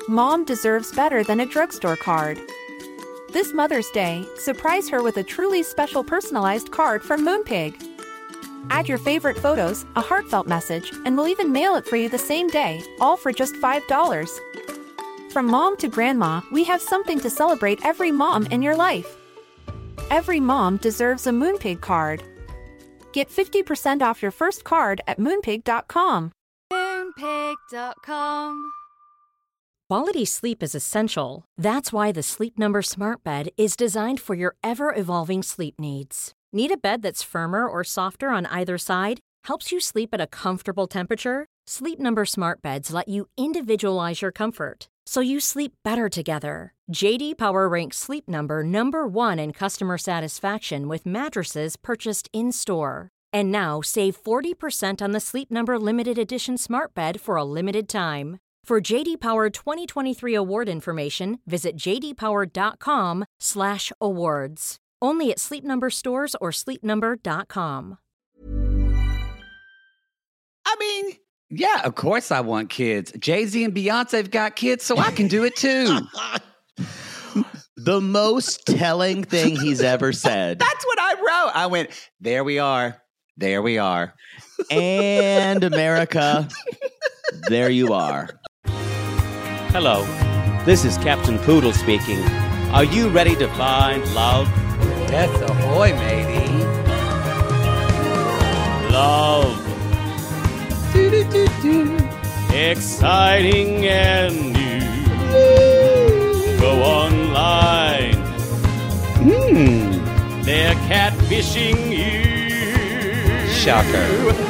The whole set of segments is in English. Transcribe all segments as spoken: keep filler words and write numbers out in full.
Mom deserves better than a drugstore card. This Mother's Day, surprise her with a truly special personalized card from Moonpig. Add your favorite photos, a heartfelt message, and we'll even mail it for you the same day, all for just five dollars. From mom to grandma, we have something to celebrate every mom in your life. Every mom deserves a Moonpig card. Get fifty percent off your first card at moonpig dot com. moonpig dot com. Quality sleep is essential. That's why the Sleep Number Smart Bed is designed for your ever-evolving sleep needs. Need a bed that's firmer or softer on either side? Helps you sleep at a comfortable temperature? Sleep Number Smart Beds let you individualize your comfort, so you sleep better together. J D Power ranks Sleep Number number one in customer satisfaction with mattresses purchased in-store. And now, save forty percent on the Sleep Number Limited Edition Smart Bed for a limited time. For J D Power twenty twenty-three award information, visit j d power dot com slash awards. Only at Sleep Number stores or sleep number dot com. I mean, yeah, of course I want kids. Jay-Z and Beyonce have got kids, so I can do it too. The most telling thing he's ever said. That's what I wrote. I went, there we are. There we are. And America, there you are. Hello, this is Captain Poodle speaking. Are you ready to find love? Yes, ahoy, matey. Love. Do-do-do-do. Exciting and new. Go online. Hmm. They're catfishing you. Shocker.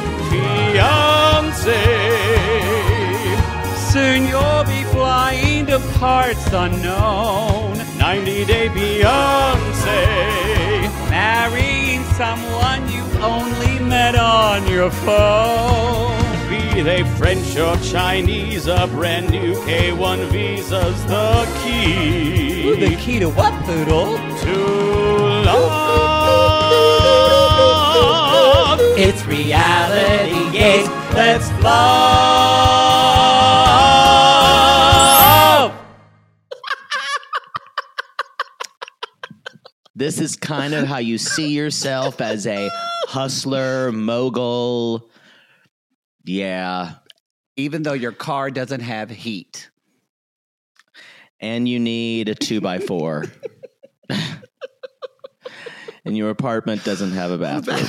Fiancé. Soon you'll be flying to parts unknown. ninety-day Beyonce. Marrying someone you only met on your phone. Be they French or Chinese, a brand new K one visa's the key. Ooh, the key to what, Poodle? To love. It's reality gaze. Let's love. This is kind of how you see yourself as a hustler, mogul. Yeah. Even though your car doesn't have heat. And you need a two by four. And your apartment doesn't have a bathroom.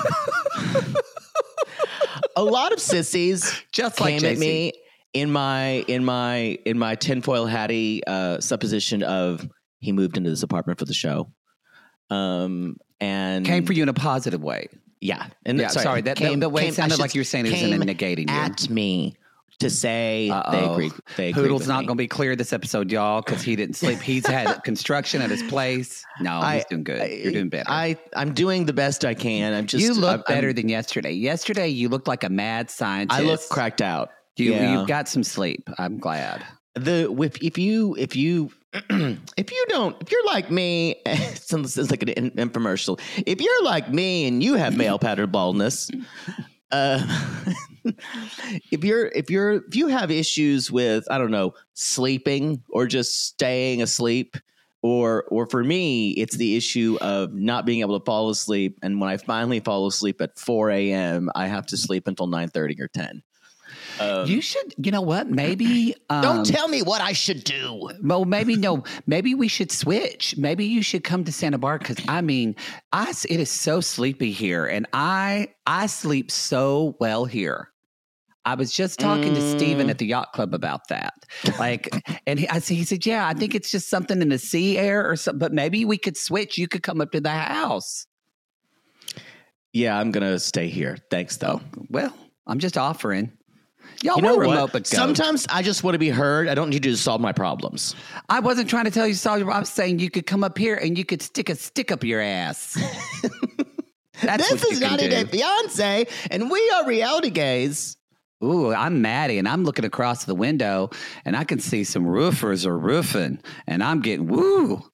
A lot of sissies just came like at me in my in my in my tinfoil hattie uh, supposition of he moved into this apartment for the show. Um and came for you in a positive way. Yeah. And yeah, sorry, sorry that, came, the way came, it sounded like you were saying it was in negating you. At me to say Uh-oh. they agreed. They agreed Poodle's with not me. going to be clear this episode, y'all, because he didn't sleep. He's had construction at his place. No, I, he's doing good. I, You're doing better. I, I'm doing the best I can. I'm just you look I'm, better I'm, than yesterday. Yesterday, you looked like a mad scientist. I look cracked out. You, yeah. You've got some sleep. I'm glad. The if, if you if you if you don't if you're like me, this is like an infomercial. If you're like me and you have male pattern baldness, uh, if you're if you're if you have issues with I don't know sleeping or just staying asleep, or or for me it's the issue of not being able to fall asleep, and when I finally fall asleep at four a.m. I have to sleep until nine thirty or ten. Um, you should, you know what? Maybe um, don't tell me what I should do. Well, maybe no. Maybe we should switch. Maybe you should come to Santa Barbara because I mean, I it is so sleepy here, and I I sleep so well here. I was just talking mm. to Steven at the yacht club about that. Like, and he, I he said, "Yeah, I think it's just something in the sea air or something. But maybe we could switch. You could come up to the house." Yeah, I'm gonna stay here. Thanks, though. Oh, well, I'm just offering. Y'all you know remote, what? But sometimes I just want to be heard. I don't need you to solve my problems. I wasn't trying to tell you to solve your problems. I was saying you could come up here and you could stick a stick up your ass. That's this is ninety Day Fiancé, and we are reality gays. Ooh, I'm Maddie, and I'm looking across the window, and I can see some roofers are roofing, and I'm getting woo.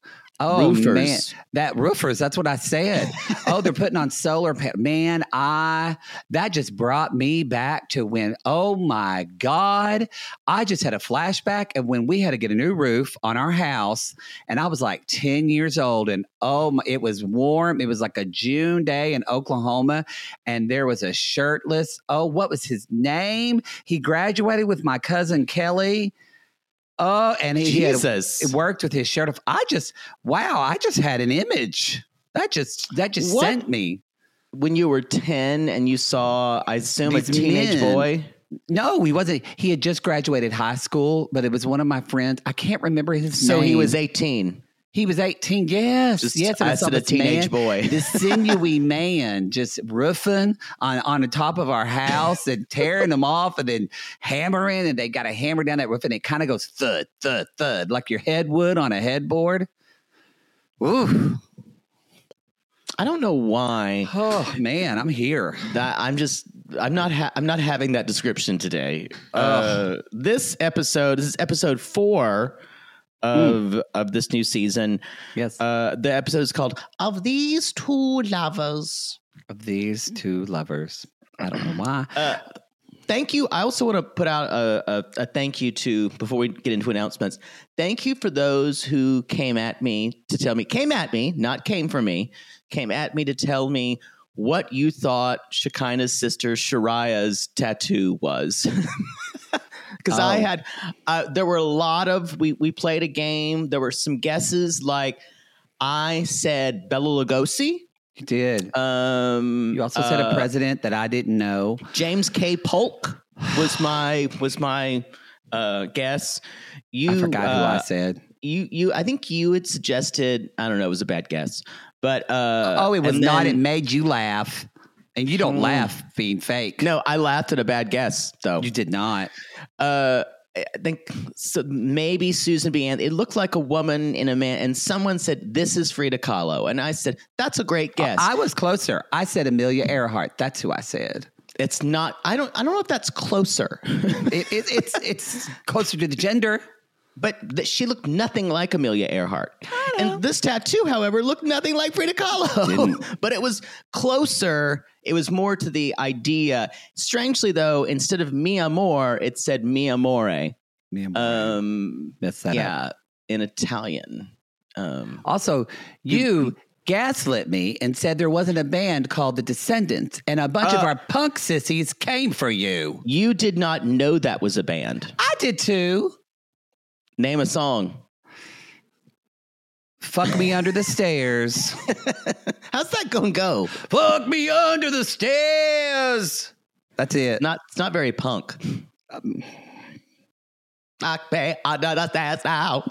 Oh, roofers. man. That roofers, that's what I said. Oh, they're putting on solar panels. Man, I, that just brought me back to when, oh my God, I just had a flashback of when we had to get a new roof on our house. And I was like ten years old. And oh, my, it was warm. It was like a June day in Oklahoma. And there was a shirtless, oh, what was his name? He graduated with my cousin Kelly. Oh, and he, he had Jesus. worked with his shirt off. I just, wow, I just had an image. That just, that just What? sent me. When you were ten and you saw, I assume, These a teenage men. boy. No, he wasn't. He had just graduated high school, but it was one of my friends. I can't remember his So name. he was eighteen. He was eighteen. Yes. Just- yes. I and saw said a this teenage man, boy. This sinewy man just roofing on, on the top of our house and tearing them off and then hammering. And they got a hammer down that roof and it kind of goes thud, thud, thud, like your head would on a headboard. Ooh. I don't know why Oh, man, I'm here. that I'm just I'm not ha- I'm not having that description today. Uh, this episode this is episode four of of this new season. Yes. Uh, the episode is called "Of These Two Lovers." Of these two lovers. I don't know why. Uh, thank you. I also want to put out a, a, a thank you to, before we get into announcements, thank you for those who came at me to tell me, came at me, not came for me, came at me to tell me what you thought Shekinah's sister Shariah's tattoo was. Because I Oh. had, uh, there were a lot of, we, we played a game. There were some guesses like I said Bela Lugosi. You did. Um, You also said a uh, president that I didn't know. James K. Polk was my was my uh, guess. You I forgot who I uh, said. You you I think you had suggested. I don't know. It was a bad guess, but uh, Oh, it was and not. then- It made you laugh. And you don't Hmm. laugh being fake. No, I laughed at a bad guess though. You did not. Uh, I think so. Maybe Susan B. Anthony. It looked like a woman in a man, and someone said this is Frida Kahlo, and I said that's a great guess. I was closer. I said Amelia Earhart. That's who I said. it's not. I don't. I don't know if that's closer. It, it, it's it's closer to the gender. But th- she looked nothing like Amelia Earhart. And this tattoo, however, looked nothing like Frida Kahlo. But it was closer. It was more to the idea. Strangely, though, instead of mi amor, it said mi amore. Me and Um, Mess that yeah, up. in Italian. Um, Also, you gaslit me and said there wasn't a band called The Descendants, and a bunch of Uh, our punk sissies came for you. you did not know that was a band. I did too. Name a song. Fuck me under the stairs. How's that going to go? Fuck me under the stairs. That's it. Not. It's not very punk. Um, Knock me under the stairs now.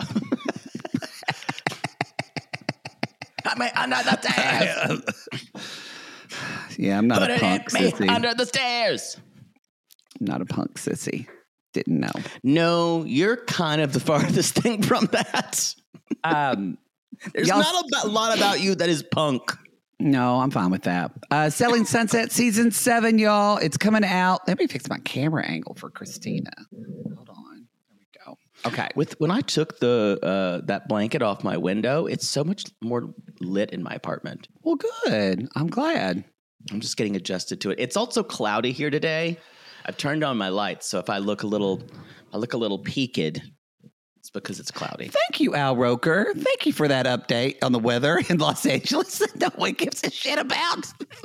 Knock me under the stairs. yeah, I'm not Put a it punk in me sissy. under the stairs. I'm not a punk sissy. Didn't know. No, you're kind of the farthest thing from that. Um, There's Y'all- not a ba- lot about you that is punk. no, I'm fine with that. Uh, Selling Sunset season seven, y'all. It's coming out. Let me fix my camera angle for Christina. Hold on. There we go. Okay. With when I took the uh, that blanket off my window, it's so much more lit in my apartment. Well, good. I'm glad. I'm just getting adjusted to it. It's also cloudy here today. I've turned on my lights, so if I look a little, I look a little peaked. It's because it's cloudy. Thank you, Al Roker. Thank you for that update on the weather in Los Angeles that no one gives a shit about.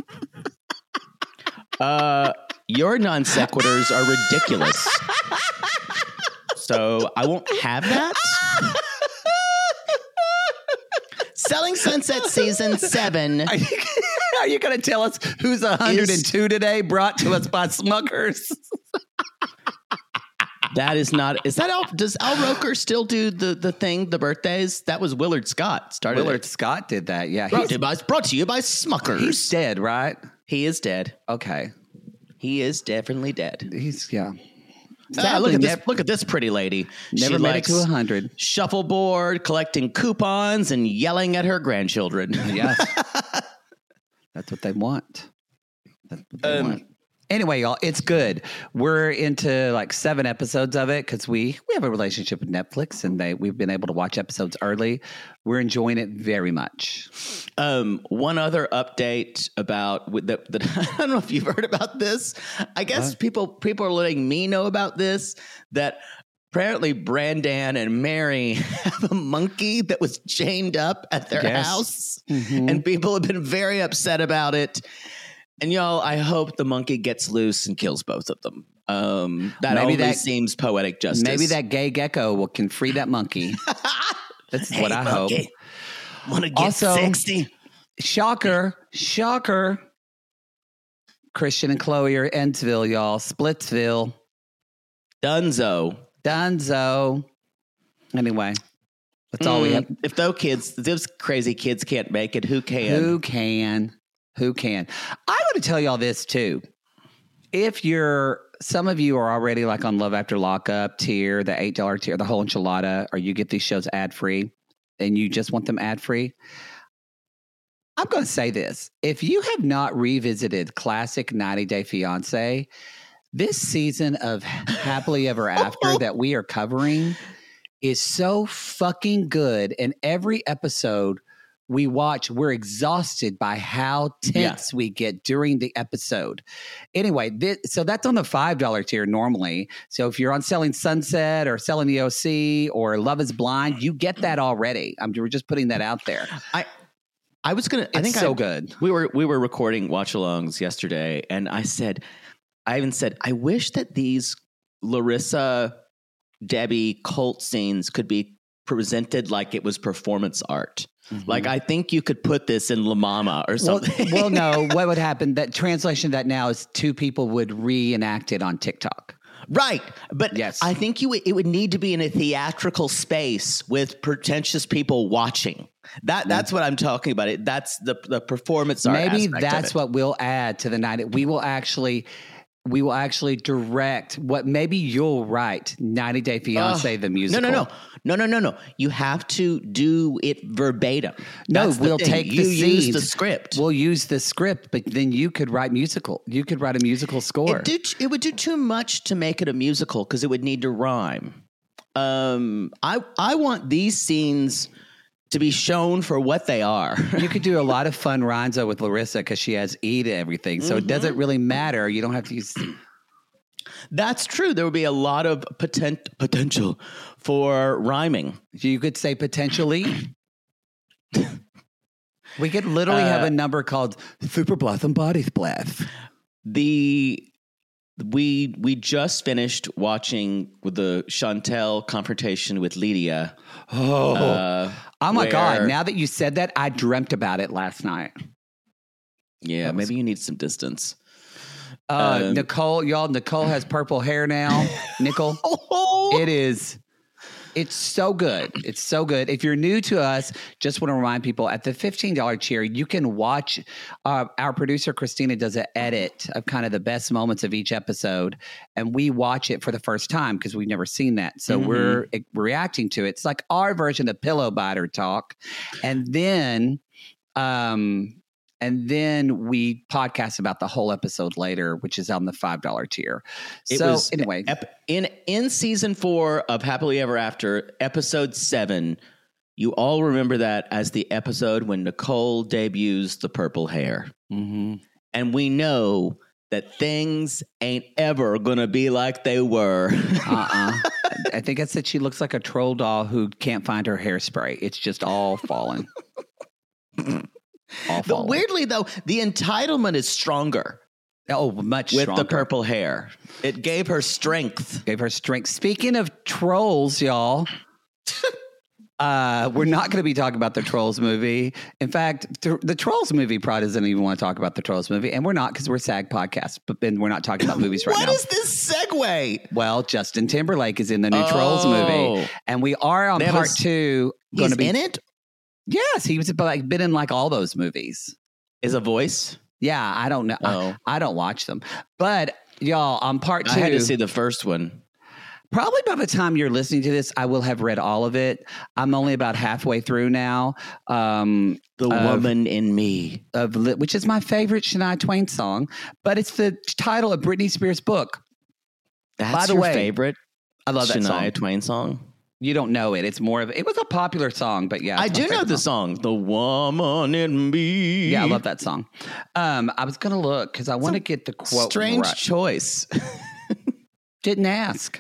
Uh, your non sequiturs are ridiculous. So I won't have that. Selling Sunset season seven. Are you, are you going to tell us who's one hundred two today, brought to us by Smuckers? That is not. Is that Al? Does Al Roker still do the the thing? The birthdays? That was Willard Scott. Started. Willard it. Scott did that. Yeah. Brought He's, to, you by, brought to you by Smuckers. he's dead, right? he is dead. Okay. He is definitely dead. He's, yeah. Ah, look Sadly, at this! nev- look at this pretty lady. Never She made likes it to one hundred. Shuffleboard, collecting coupons, and yelling at her grandchildren. Yes. That's what they want. That's what they Um, want. Anyway, y'all, it's good. We're into like seven episodes of it because we we have a relationship with Netflix, and they we've been able to watch episodes early. We're enjoying it very much. Um, one other update about with the, the I don't know if you've heard about this. I guess What? people people are letting me know about this, that apparently Brandan and Mary have a monkey that was chained up at their Yes. house, Mhm. and people have been very upset about it. And y'all, I hope the monkey gets loose and kills both of them. Um, that Maybe only that- seems poetic justice. Maybe that gay gecko will, can free that monkey. That's Hey, what I monkey, want to get Also- sexy? Shocker, shocker. Christian and Chloe are Endsville, y'all. Splitsville. Dunzo. Dunzo. Anyway, that's all we Mm, have. If those kids, those crazy kids can't make it, who can? Who can? Who can? I want to tell y'all this too. If you're, some of you are already like on Love After Lockup tier, the eight dollars tier, the whole enchilada, or you get these shows ad free and you just want them ad free. I'm going to say this. If you have not revisited classic ninety Day Fiancé, this season of Happily Ever After that we are covering is so fucking good. And every episode we watch, we're exhausted by how tense we get during the episode. Anyway, this, so that's on the five dollars tier normally. So if you're on Selling Sunset or Selling E O C or Love is Blind, you get that already. I'm we're just putting that out there. I I was gonna. I It's think so I, good. We were we were recording watch alongs yesterday, and I said, I even said, I wish that these Larissa, Debbie cult scenes could be presented like it was performance art. Like I think you could put this in La Mama or Well, something. well, no, what would happen? That translation of that now is two people would reenact it on TikTok. Right. But Yes. I think you would- it would need to be in a theatrical space with pretentious people watching. That that's what I'm talking about. It that's the the performance art. Maybe aspect of that's it. what we'll add to the night. We will actually, we will actually direct what maybe you'll write ninety Day Fiancé Ugh. the musical. No, no, no, no, no, no, no. You have to do it verbatim. No, That's the we'll thing. take you the use scenes. the script. We'll use the script, but then you could write musical. You could write a musical score. It, do, it would do too much to make it a musical because it would need to rhyme. Um, I I want these scenes to be shown for what they are. You could do a lot of fun rhymes though with Larissa because she has E to everything, so it doesn't really matter. You don't have to use. That's true. There would be a lot of potent, potential for rhyming. You could say potentially. We could literally have Uh, a number called Super Blossom Body Splash. The we we just finished watching the Chantel confrontation with Lydia. Oh, Uh, oh my God. where- Now that you said that, I dreamt about it last night. Yeah, That was- maybe you need some distance. Uh, Um, Nicole, y'all, Nicole has purple hair now. Nicole, Oh, it is. It's so good. It's so good. If you're new to us, just want to remind people at the fifteen dollars tier, you can watch. Uh, our producer, Christina, does an edit of kind of the best moments of each episode. And we watch it for the first time because we've never seen that. So Mhm. we're eh, reacting to it. It's like our version of Pillow Biter Talk. And then, um, and then we podcast about the whole episode later, which is on the five dollars tier. It So was anyway, ep- in in season four of Happily Ever After, episode seven, you all remember that as the episode when Nicole debuts the purple hair, mhm. and we know that things ain't ever gonna be like they were. Uh-uh. I think it's that she looks like a troll doll who can't find her hairspray. It's just all fallen. all But fallen. weirdly, though, the entitlement is stronger Oh, much with stronger. the purple hair. It gave her strength. Gave her strength. Speaking of trolls, y'all, uh, we're not going to be talking about the Trolls movie. In fact, th- the Trolls movie probably doesn't even want to talk about the Trolls movie, and we're not because we're SAG podcast. But then we're not talking about movies right What now. is this segue? Well, Justin Timberlake is in the new Oh. Trolls movie, and we are on They have part a s- two. He's Going to be in it? Yes, he was like been in like all those movies. Is a voice? Yeah, I don't know. Oh. I, I don't watch them, but y'all on part two. I had to see the first one. Probably by the time you're listening to this, I will have read all of it. I'm only about halfway through now. Um, The of, Woman in Me. of which is my favorite Shania Twain song, but it's the title of Britney Spears' book. That's By the your way, favorite I love that Shania song. Twain song? You don't know it. It's more of it was a popular song, but yeah, I it's my do know favorite the song. The Woman in Me. Yeah, I love that song. Um, I was gonna look because I want to get the quote. Strange right. choice. Didn't ask.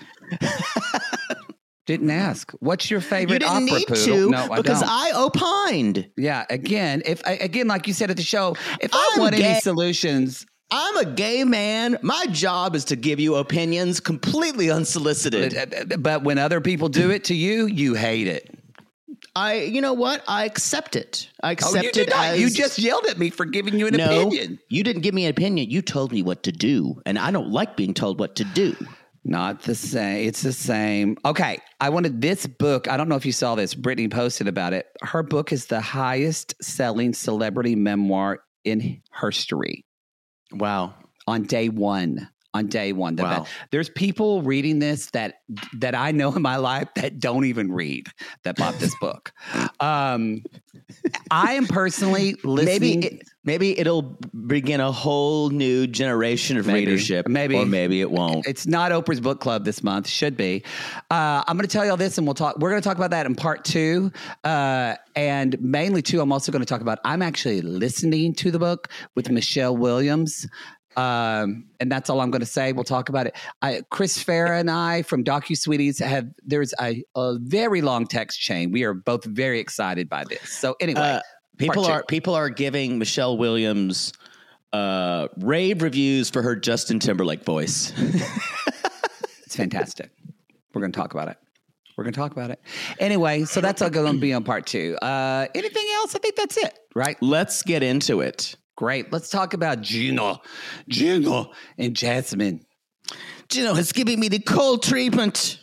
Didn't ask. What's your favorite You didn't opera need poodle? to No, I because don't. I opined. Yeah, again, if I, again, like you said at the show, if I I'm want any gay. solutions, I'm a gay man. My job is to give you opinions completely unsolicited. but when other people do it to you, you hate it. I, you know what? I accept it. I accept Oh, you did it not. as You just yelled at me for giving you an no. opinion. You didn't give me an opinion. You told me what to do, and I don't like being told what to do. Not the same. It's the same. Okay. I wanted this book. I don't know if you saw this. Brittany posted about it. Her book is the highest selling celebrity memoir in history Wow. on day one. On day one. The Wow. be- There's people reading this that that I know in my life that don't even read that bought this book. Um, I am personally listening. Maybe it, maybe it'll begin a whole new generation of Maybe. readership. Maybe. Or maybe it won't. It's not Oprah's book club this month. Should be. Uh, I'm going to tell you all this, and we'll talk. We're going to talk about that in part two, uh, and mainly too. I'm also going to talk about. I'm actually listening to the book with Michelle Williams. Um, and that's all I'm going to say. We'll talk about it. I, Chris Farah and I from DocuSweeties have, there's a, a very long text chain. We are both very excited by this. So anyway, Uh, people two. are people are giving Michelle Williams uh, rave reviews for her Justin Timberlake voice. it's fantastic. We're going to talk about it. We're going to talk about it. Anyway, so that's all going to be on part two. Uh, anything else? I think that's it, right? Let's get into it. Great. Let's talk about Gino, Gino and Jasmine. Gino is giving me the cold treatment.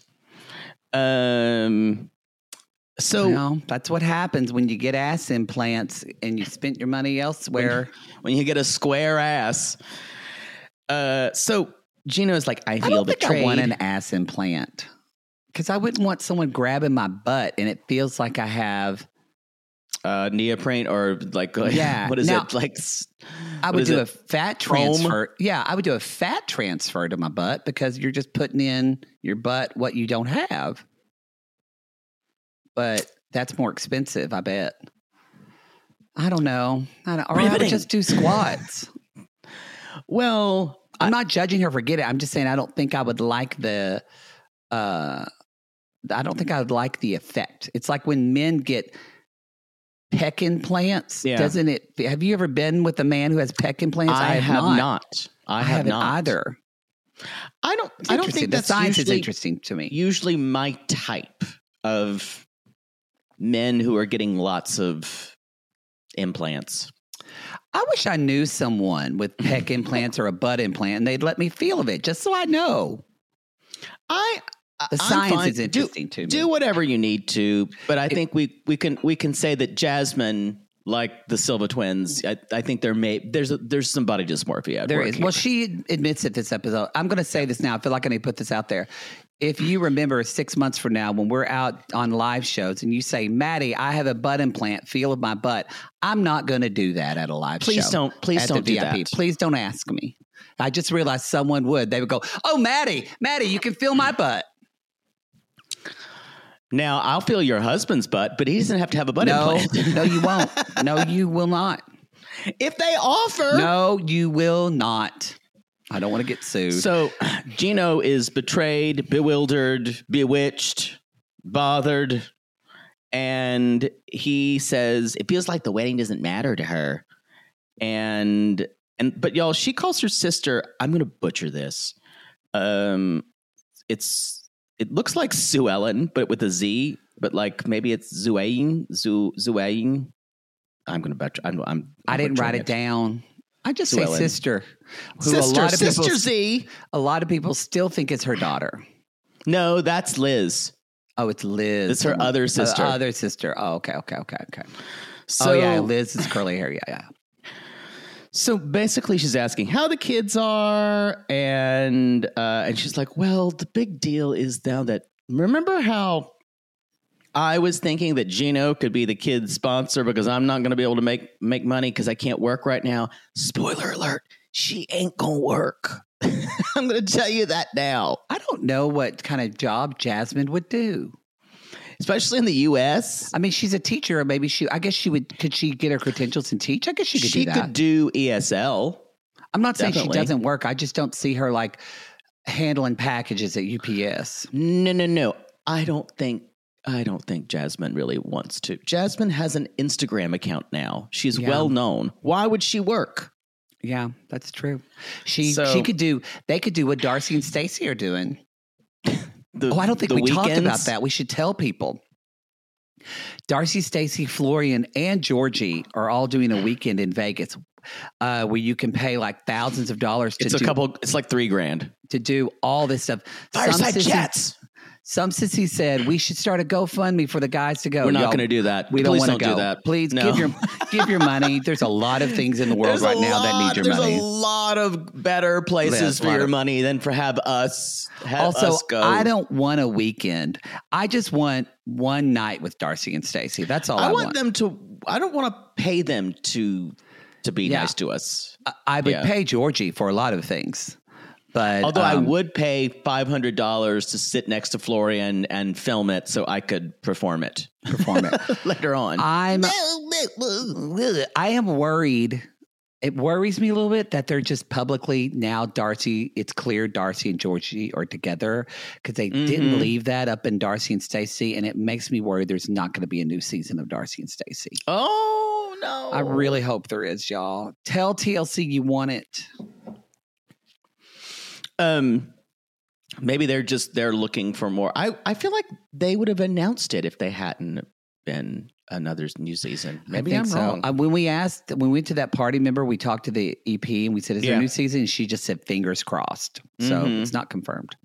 Um. So Well, that's what happens when you get ass implants and you spent your money elsewhere. when you get a square ass, uh, so Gino is like, I I feel don't think betrayed. I want an ass implant because I wouldn't want someone grabbing my butt and it feels like I have. uh, neoprene or like, Yeah. what is Now, it like? s- I what would is do it? a fat Foam? transfer. Yeah, I would do a fat transfer to my butt because you're just putting in your butt what you don't have. But that's more expensive, I bet. I don't know. I don't, or I would Riveting. just do squats. Well, I'm not judging her for getting it. I'm just saying I don't think I would like the. Uh, I don't think I would like the effect. It's like when men get pec implants. Yeah. Doesn't it? Have you ever been with a man who has pec implants? I, have not. I, I have haven't not either. I don't. It's I don't interesting. think the that's science usually, is interesting to me. usually my type of men who are getting lots of implants. I wish I knew someone with pec implants or a butt implant, and they'd let me feel of it just so I know. I The I'm science fine. is interesting do, to me. Do whatever you need to, but I think we we can we can say that Jasmine, like the Silva twins, I, I think there may there's a, there's some body dysmorphia. At There work is. here. Well, she admits it this episode. I'm going to say this now. I feel like I need to put this out there. If you remember six months from now when we're out on live shows and you say, Maddie, I have a butt implant, feel of my butt, I'm not going to do that at a live show. Please don't- please at the don't do V I P. that. Please don't ask me. I just realized someone would. They would go, oh, Maddie, Maddie, you can feel my butt. Now I'll feel your husband's butt, but he doesn't have to have a butt No, implant. no, you won't. No, you will not. If they offer, No, you will not. I don't want to get sued. So Gino is betrayed, bewildered, bewitched, bothered, and he says it feels like the wedding doesn't matter to her. And and but y'all, she calls her sister. I'm going to butcher this. Um, it's it looks like Sue Ellen, but with a Z. But like maybe it's Zuayin, Zu Zuayin. I'm going to butcher. I'm. I'm I didn't butchering write it down. I just Sue say Ellen. sister. Who Sister, a lot of people, sister Z. a lot of people still think it's her daughter. No, that's Liz. Oh, it's Liz. It's her other sister. Uh, other sister. Oh, okay, okay, okay, okay. So, oh, yeah, Liz is curly hair. Yeah, yeah. So basically, she's asking how the kids are, and uh, and she's like, "Well, the big deal is now that remember how I was thinking that Gino could be the kid's sponsor because I'm not going to be able to make make money because I can't work right now. Spoiler alert: she ain't gonna work. I'm going to tell you that now. I don't know what kind of job Jasmine would do. Especially in the U S. I mean, she's a teacher, or maybe she, I guess she would, could she get her credentials and teach? I guess she could she do that. could do E S L. I'm not saying Definitely. she doesn't work. I just don't see her like handling packages at U P S. No, no, no. I don't think, I don't think Jasmine really wants to. Jasmine has an Instagram account now. She's Yeah. well known. Why would she work? Yeah, that's true. She So- she could do, they could do what Darcy and Stacey are doing. The, Oh, I don't think the we talked weekends? about that. We should tell people. Darcy, Stacey, Florian, and Georgie are all doing a weekend in Vegas, uh, where you can pay like thousands of dollars to It's a do couple, it's like three grand. to do all this stuff. Fireside sissy- chats. Some sissy said we should start a GoFundMe for the guys to go. We're not Y'all, going to do that. We don't Please want to don't go. do that. Please No. give your give your money. There's a lot of things in the world There's right a now that lot- need your there's money. a lot of better places There's a for lot your of- money than for have us have Also, us go. I don't want a weekend. I just want one night with Darcy and Stacey. That's all I, I want them to. I don't want to pay them to to be Yeah. nice to us. I, I would Yeah. pay Georgie for a lot of things, but Although I um, would pay five hundred dollars to sit next to Florian and film it so I could perform it perform it. later on. I'm I am worried. It worries me a little bit that they're just publicly now Darcy, it's clear Darcy and Georgie are together because they didn't Mhm. leave that up in Darcy and Stacey, and it makes me worry there's not going to be a new season of Darcy and Stacey. oh no! I really hope there is, y'all. Tell T L C you want it. Um, maybe they're just they're looking for more. I I feel like they would have announced it if they hadn't been another new season. Maybe I I'm think so. wrong. Uh, when we asked, when we went to that party, remember we talked to the E P and we said, "Is there Yeah. a new season?" And she just said, "Fingers crossed." So Mhm. it's not confirmed.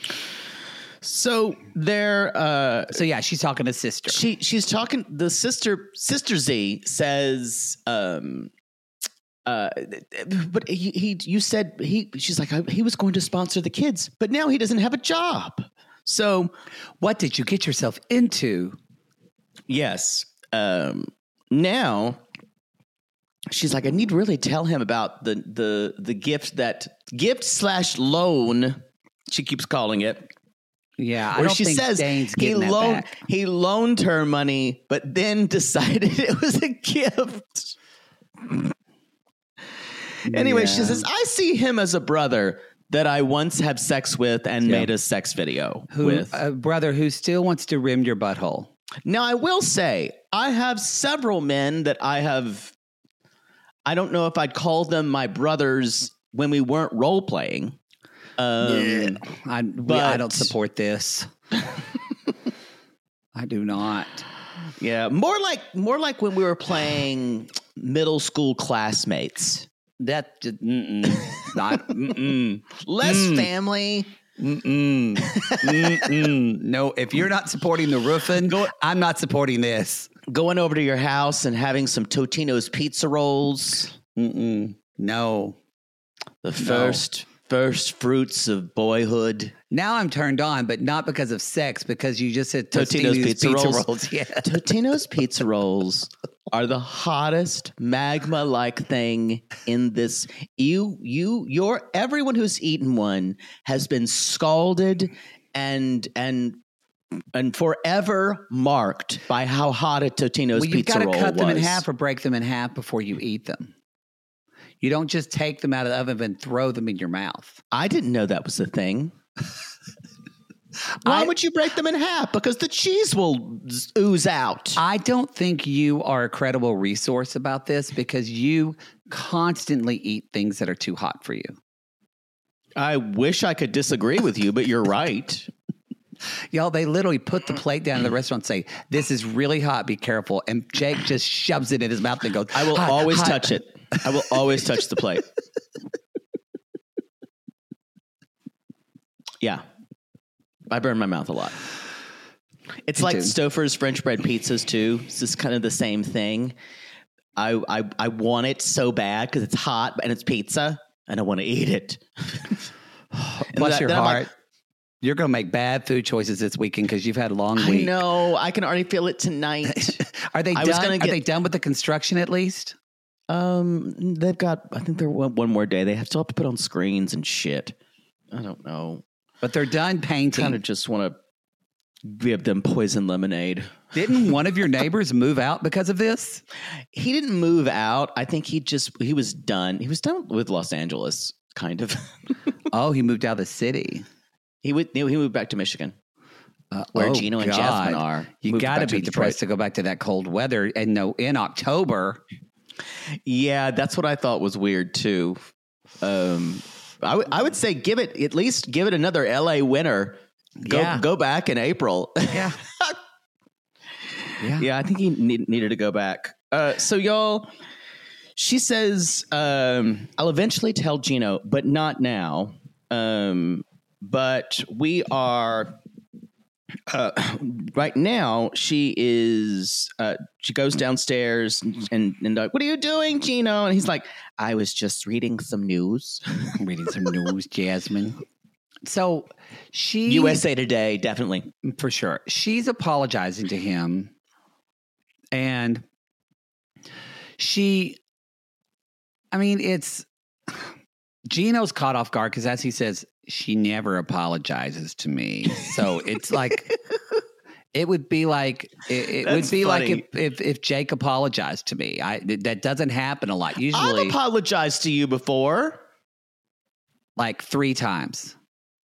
So they're uh, So yeah, she's talking to sister. she she's talking. The sister sister Z says, um, uh, but he, he you said he she's like I, he was going to sponsor the kids, but now he doesn't have a job. So What did you get yourself into? yes, um, now she's like I need to really tell him about the the the gift that gift slash loan. She keeps calling it. Yeah, I Where don't she think says Dane's he getting that loaned back. he loaned her money, but then decided it was a gift. Anyway, she Yeah. says, "I see him as a brother that I once had sex with and Yeah. made a sex video Who, with." a brother who still wants to rim your butthole. Now, I will say, I have several men that I have. I don't know if I'd call them my brothers when we weren't role playing. Um, I, we- but- I don't support this. I do not. Yeah, more like more like when we were playing middle school classmates. That just, mm-mm, not mm-mm, Less Mm. family. mm-mm, mm-mm. No, if you're not supporting the roofing, Go- I'm not supporting this. Going over to your house and having some Totino's pizza rolls. Mm-mm. No. The first first fruits of boyhood. Now I'm turned on, but not because of sex, because you just said Totino's Totino's pizza rolls. Yeah. Totino's pizza rolls are the hottest magma like thing in this. You you your everyone who's eaten one has been scalded and and and forever marked by how hot a Totino's Well, you've pizza got to roll cut them in was. half or break them in half before you eat them. You don't just take them out of the oven and throw them in your mouth. I didn't know that was a thing. Why I- would you break them in half? Because the cheese will z- ooze out. I don't think you are a credible resource about this because you constantly eat things that are too hot for you. I wish I could disagree with you, but you're right. Y'all, they literally put the plate down in the restaurant and say, "This is really hot, be careful." And Jake just shoves it in his mouth and goes, I will "Hot, always hot." touch it. I will always touch the plate. Yeah. I burn my mouth a lot. It's Me like too. Stouffer's French bread pizzas too. It's just kind of the same thing. I I, I want it so bad because it's hot and it's pizza and I want to eat it. Bless that, your then I'm heart. like, You're going to make bad food choices this weekend because you've had a long I week. know. I can already feel it tonight. Are they I done? was gonna Are get- they done with the construction at least? um, they've got. I think they're one, one more day. They have still have to put on screens and shit. I don't know. But they're done painting. Kind of just want to give them poison lemonade. Didn't one of your neighbors move out because of this? He didn't move out. I think he just he was done. He was done with Los Angeles, kind of. Oh, he moved out of the city. he would. He moved back to Michigan, Uh, where oh, Gino and God. Jasmine are. You Moved got to back be Detroit. depressed to go back to that cold weather. And no, in October. Yeah, that's what I thought was weird too. Um, I would I would say give it at least give it another L A winter. Go Yeah. go back in April. Yeah. yeah. Yeah, I think he need, needed to go back. Uh, so y'all, she says, um, I'll eventually tell Gino, but not now. Um, but we are uh, right now. She is. Uh, she goes downstairs and and like, what are you doing, Gino? And he's like, I was just reading some news. Reading some news, Jasmine. So she U S A Today, definitely. for sure. She's apologizing to him. And she, I mean, it's Gino's caught off guard because, as he says, she never apologizes to me. So it's like, it would be like, it, it would That's be like funny. if, if, if Jake apologized to me. I that doesn't happen a lot. I've Usually, apologized to you before. like three times.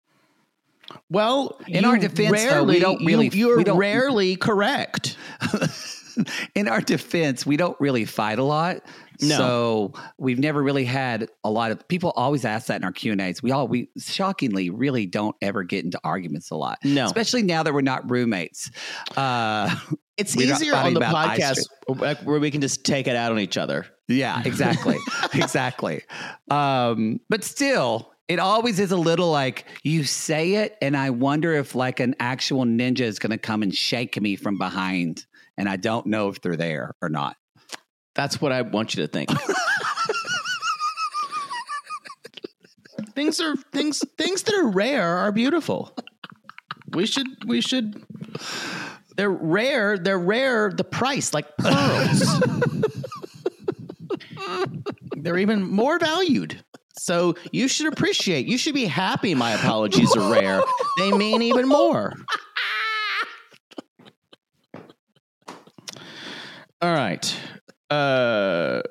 Well, In you our defense, though, rarely, we don't really- You, you're we don't- rarely correct. In our defense, we don't really fight a lot. No. So we've never really had a lot of people always ask that in our Q and A's. We all we shockingly really don't ever get into arguments a lot. No. Especially now that we're not roommates. Uh, It's We're not easier on fighting the about ice podcast like, where we can just take it out on each other. yeah, exactly. exactly. Um, but still, it always is a little like you say it, and I wonder if like an actual ninja is going to come and shake me from behind, and I don't know if they're there or not. That's what I want you to think. things are things things that are rare are beautiful. We should we should they're rare, they're rare the price like pearls. They're even more valued. So you should appreciate. You should be happy my apologies are rare. They mean even more. All right. Uh,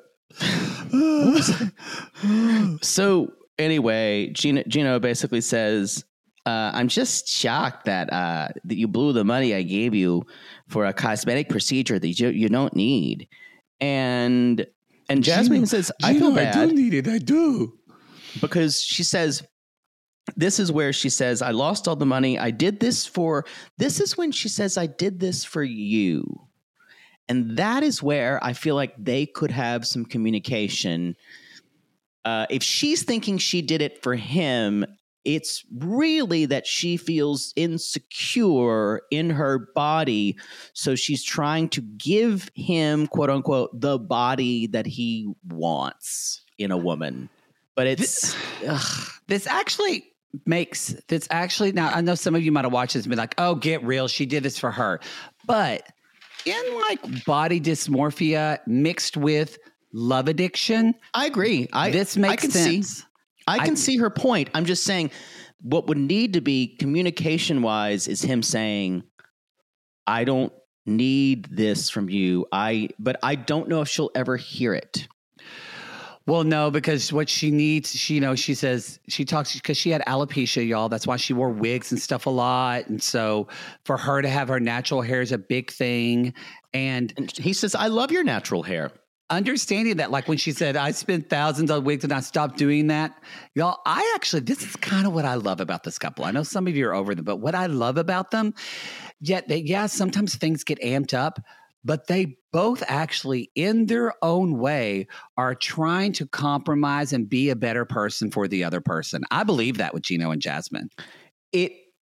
so anyway, Gino, Gino basically says, uh, I'm just shocked that uh, that you blew the money I gave you for a cosmetic procedure that you, you don't need. And and Jasmine says, I feel bad need it. I do. because she says, this is where she says, I lost all the money. I did this for, this is when she says, I did this for you. And that is where I feel like they could have some communication. Uh, if she's thinking she did it for him, it's really that she feels insecure in her body. So she's trying to give him, quote unquote, the body that he wants in a woman. But it's, ugh. This actually makes this actually now. I know some of you might have watched this and be like, "Oh, get real! She did this for her." But in like body dysmorphia mixed with love addiction, I agree. I, this I makes can sense. See, I can I- see her point. I'm just saying what would need to be communication wise is him saying, I don't need this from you. I, but I don't know if she'll ever hear it. Well, no, because what she needs, she you know, she says she talks because she had alopecia, y'all. That's why she wore wigs and stuff a lot. And so for her to have her natural hair is a big thing. And And he says, I love your natural hair. understanding that, like when she said, I spent thousands on wigs and I stopped doing that, y'all, I actually, this is kind of what I love about this couple. I know some of you are over them, but what I love about them, yet they, yeah, sometimes things get amped up, but they both actually, in their own way, are trying to compromise and be a better person for the other person. I believe that with Gino and Jasmine. It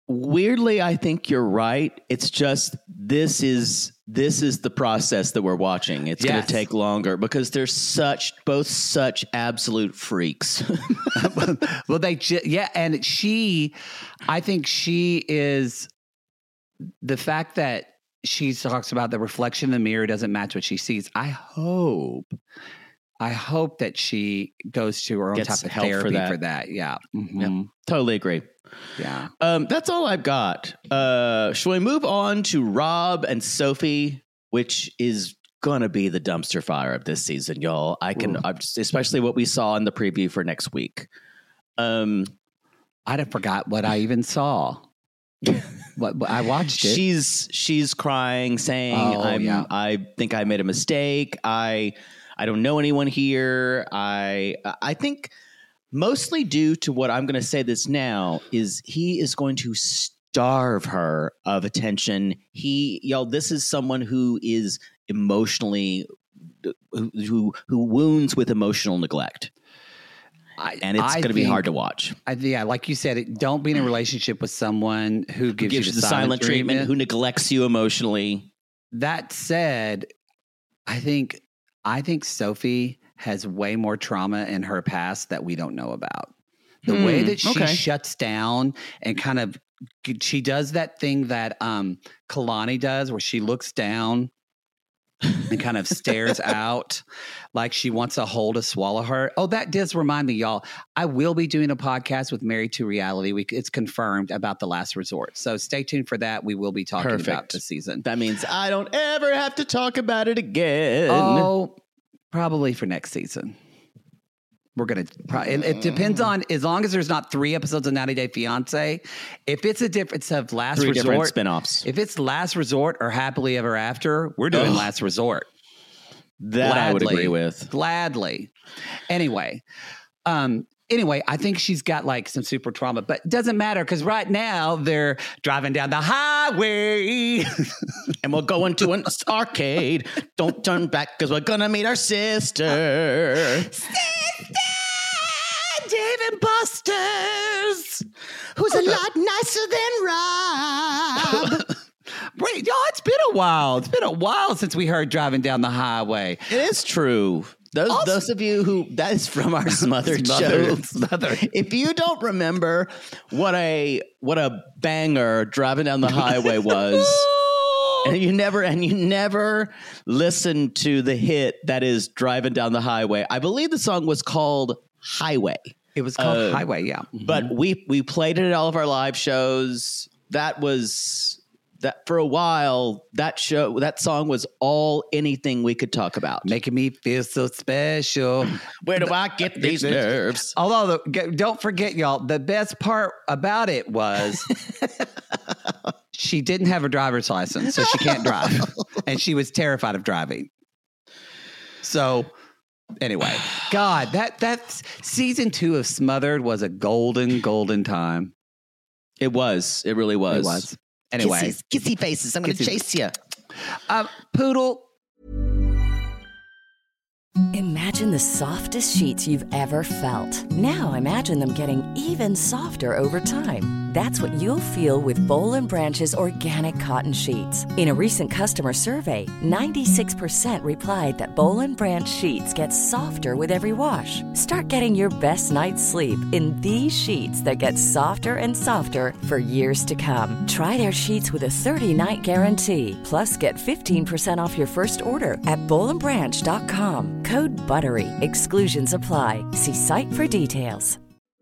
weirdly, I think you're right. It's just this is this is the process that we're watching. It's going Yes. to take longer because they're such both such absolute freaks. Well, they ju- yeah, and she, I think she is the fact that she talks about the reflection in the mirror doesn't match what she sees. I hope, I hope that she goes to her own Gets type of help for therapy that. for that. Yeah, Yeah, Mhm. totally agree. yeah. Um, that's all I've got. Uh, shall we move on to Rob and Sophie, which is gonna be the dumpster fire of this season, y'all. I can, Ooh. I'm just- especially what we saw in the preview for next week. Um, I'd have forgot what I even saw. what, what- I watched it. she's she's crying, saying, Oh, "I'm, yeah. I think I made a mistake. I, I don't know anyone here. I, I think." Mostly due to what I'm going to say this now is he is going to starve her of attention. He, y'all, this is someone who is emotionally, who who, who wounds with emotional neglect, I, and it's I going to be think- hard to watch. I, yeah, like you said, it, don't be in a relationship with someone who gives, Gives you the, silent, treatment, who neglects you emotionally. That said, I think I think Sophie has way more trauma in her past that we don't know about. The Hmm, way that she okay. shuts down and kind of she does that thing that um Kalani does where she looks down and kind of stares out like she wants a hole to swallow her. Oh, that does remind me, y'all. I will be doing a podcast with Married to Reality. We, it's confirmed about The Last Resort. So stay tuned for that. We will be talking about Perfect. the season. That means I don't ever have to talk about it again. Oh, probably for next season. We're going to, it, it depends on, as long as there's not three episodes of ninety Day Fiance, if it's a difference of Last Three different Resort, spinoffs. if it's Last Resort or Happily Ever After, we're doing Ugh. Last Resort. That I would Gladly. agree with. Gladly. Anyway, um, anyway, I think she's got like some super trauma, but it doesn't matter because right now they're driving down the highway. And we're going to an arcade. Don't turn back because we're going to meet our sister. Dave and Buster's. Who's a lot nicer than Rob. Wait, y'all, it's been a while. It's been a while since we heard driving down the highway. It is true. Those Also- those of you who that is from our Smothered show. Smothered, Smothered. If you don't remember what a what a banger driving down the highway was, and you never and you never listened to the hit that is Driving Down the Highway. I believe the song was called Highway. It was called Uh, Highway, yeah. But we we played it at all of our live shows. That was that for a while. That show, that song was all anything we could talk about. Making me feel so special. Where do I get these nerves? Although, the, g- don't forget, y'all, the best part about it was she didn't have a driver's license, so she can't drive. And she was terrified of driving. So, anyway, God, that that season two of Smothered was a golden, golden time. It was. It really was. It was. Anyway, Kissy, kissy faces. I'm going to Kissy- chase you. um, Poodle. Imagine the softest sheets you've ever felt. Now imagine them getting even softer over time. That's what you'll feel with Bowl and Branch's organic cotton sheets. In a recent customer survey, ninety-six percent replied that Bowl and Branch sheets get softer with every wash. Start getting your best night's sleep in these sheets that get softer and softer for years to come. Try their sheets with a thirty-night guarantee. Plus, get fifteen percent off your first order at bowl and branch dot com. Code BUTTERY. Exclusions apply. See site for details.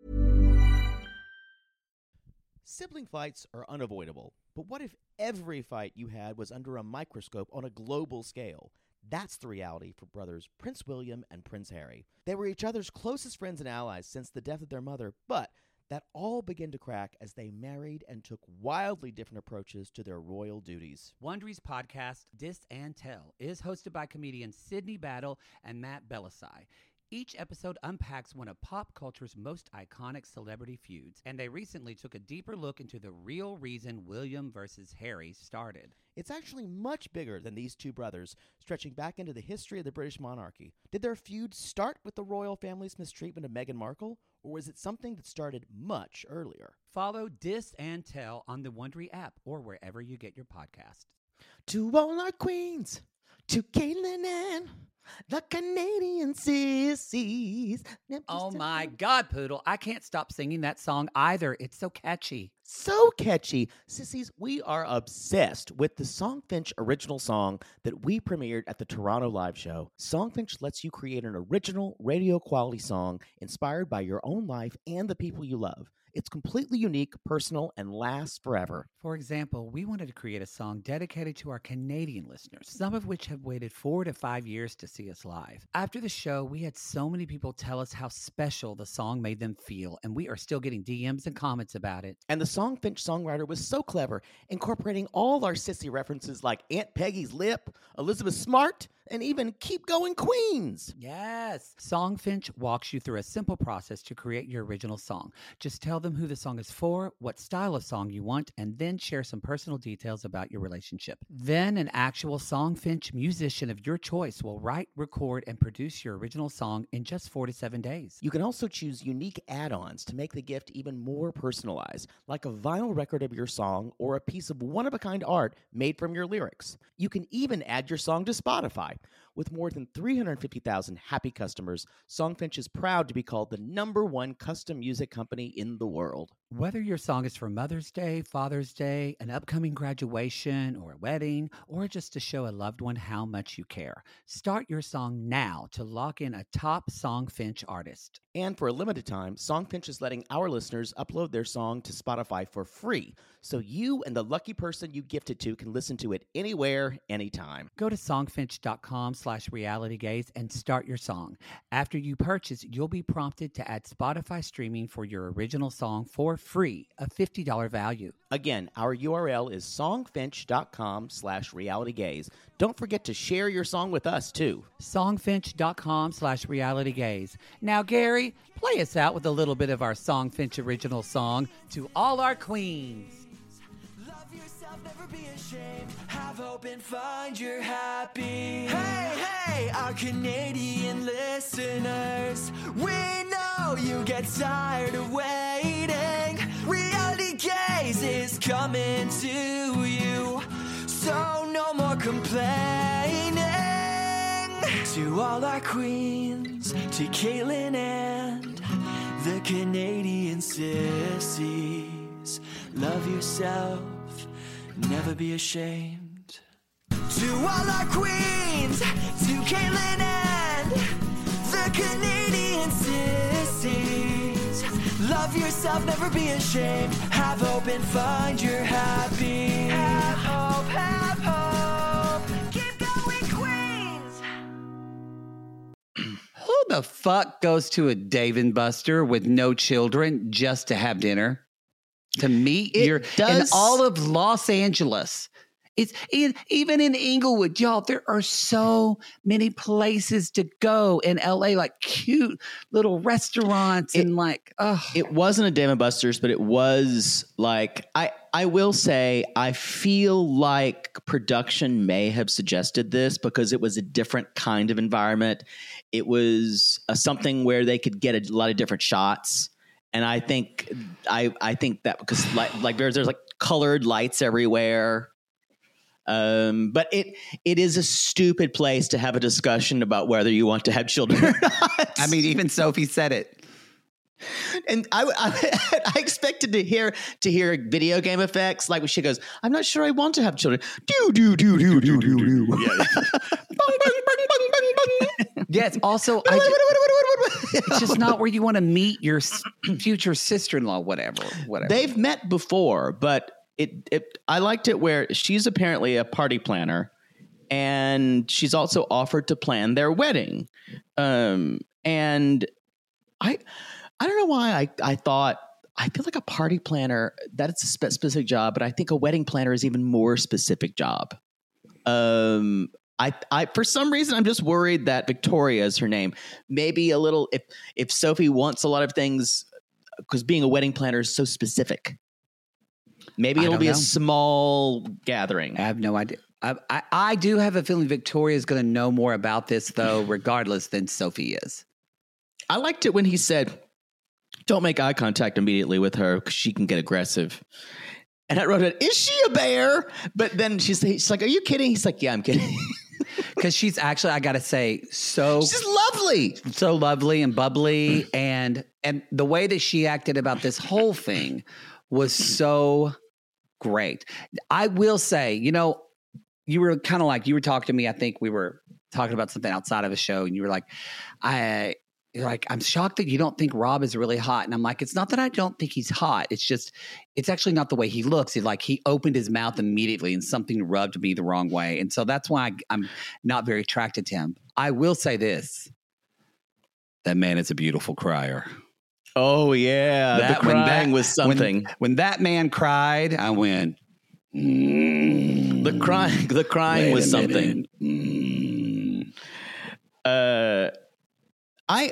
Sibling fights are unavoidable, but what if every fight you had was under a microscope on a global scale? That's the reality for brothers Prince William and Prince Harry. They were each other's closest friends and allies since the death of their mother, but that all began to crack as they married and took wildly different approaches to their royal duties. Wondery's podcast, Dis and Tell, is hosted by comedians Sydney Battle and Matt Belisai. Each episode unpacks one of pop culture's most iconic celebrity feuds, and they recently took a deeper look into the real reason William versus Harry started. It's actually much bigger than these two brothers, stretching back into the history of the British monarchy. Did their feud start with the royal family's mistreatment of Meghan Markle? or was it something that started much earlier? Follow Dis and Tell on the Wondery app or wherever you get your podcast. To all our queens, to Caitlin and the Canadian sissies. Oh my God, Poodle. I can't stop singing that song either. It's so catchy. So catchy. Sissies, we are obsessed with the Songfinch original song that we premiered at the Toronto Live Show. Songfinch lets you create an original radio quality song inspired by your own life and the people you love. It's completely unique, personal, and lasts forever. For example, we wanted to create a song dedicated to our Canadian listeners, some of which have waited four to five years to see us live. After the show, we had so many people tell us how special the song made them feel, and we are still getting D Ms and comments about it. And the Songfinch songwriter was so clever, incorporating all our sissy references like Aunt Peggy's Lip, Elizabeth Smart, and even Keep Going Queens. Yes. Songfinch walks you through a simple process to create your original song. Just tell them who the song is for, what style of song you want, and then share some personal details about your relationship. Then an actual Songfinch musician of your choice will write, record, and produce your original song in just four to seven days. You can also choose unique add-ons to make the gift even more personalized, like a vinyl record of your song or a piece of one-of-a-kind art made from your lyrics. You can even add your song to Spotify. With more than three hundred fifty thousand happy customers, Songfinch is proud to be called the number one custom music company in the world. Whether your song is for Mother's Day, Father's Day, an upcoming graduation, or a wedding, or just to show a loved one how much you care, start your song now to lock in a top Songfinch artist. And for a limited time, Songfinch is letting our listeners upload their song to Spotify for free, so you and the lucky person you gift it to can listen to it anywhere, anytime. Go to songfinch.com slash realitygaze and start your song. After you purchase, you'll be prompted to add Spotify streaming for your original song for free, a fifty dollars value. Again, our U R L is songfinch.com slash realitygaze. Don't forget to share your song with us, too. Songfinch.com slash realitygaze. Now, Gary, play us out with a little bit of our Songfinch original song, To All Our Queens. Love yourself, never be ashamed. Have hope and find your happy. Hey, hey, our Canadian listeners. We know you get tired of waiting. Reality Gaze is coming to you. So no more complaining. To all our queens, to Caitlin and the Canadian sissies. Love yourself, never be ashamed. To all our queens, to Caitlin and the Canadian sissies. Love yourself, never be ashamed. Have hope and find your happy. Have hope, have hope. Keep going, Queens. Who the fuck goes to a Dave and Buster with no children just to have dinner? To meet It your does- in all of Los Angeles. It's in, even in Inglewood, y'all, there are so many places to go in L A, like cute little restaurants It- and like, oh, It wasn't a Dave and Buster's, but it was like, I, I will say, I feel like production may have suggested this because it was a different kind of environment. It was uh, something where they could get a lot of different shots. And I think, I, I think that because like, like there's, there's like colored lights everywhere. Um, but it it is a stupid place to have a discussion about whether you want to have children or not. I mean, even Sophie said it. And I, I, I expected to hear to hear video game effects, like when she goes, "I'm not sure I want to have children." Do do do do do do do. Yes. Also, I ju- it's just not where you want to meet your s- future sister-in-law. Whatever. Whatever. They've met before, but it, it I liked it where she's apparently a party planner, and she's also offered to plan their wedding. Um, and I I don't know why I I thought. I feel like a party planner, that's a spe- specific job, but I think a wedding planner is even more specific job. Um, I, I, for some reason, I'm just worried that Victoria is her name. Maybe a little, if, if Sophie wants a lot of things, because being a wedding planner is so specific. Maybe I it'll don't be know. a small gathering. I have no idea. I, I, I do have a feeling Victoria is going to know more about this, though, regardless, than Sophie is. I liked it when he said, Don't make eye contact immediately with her because she can get aggressive. And I wrote it, is she a bear? But then she's, she's like, are you kidding? He's like, yeah, I'm kidding. Because she's actually, I got to say, so... She's lovely. So lovely and bubbly. And and the way that she acted about this whole thing was so great. I will say, you know, you were kind of like, you were talking to me, I think we were talking about something outside of a show, and you were like, I... You're like, I'm shocked that you don't think Rob is really hot. And I'm like, it's not that I don't think he's hot. It's just, it's actually not the way he looks. It's like he opened his mouth immediately and something rubbed me the wrong way. And so that's why I, I'm not very attracted to him. I will say this. That man is a beautiful crier. Oh, yeah. That, the crying that, was something. When, when that man cried, I went, mm, the crying, the crying was something. Mm. Uh, I,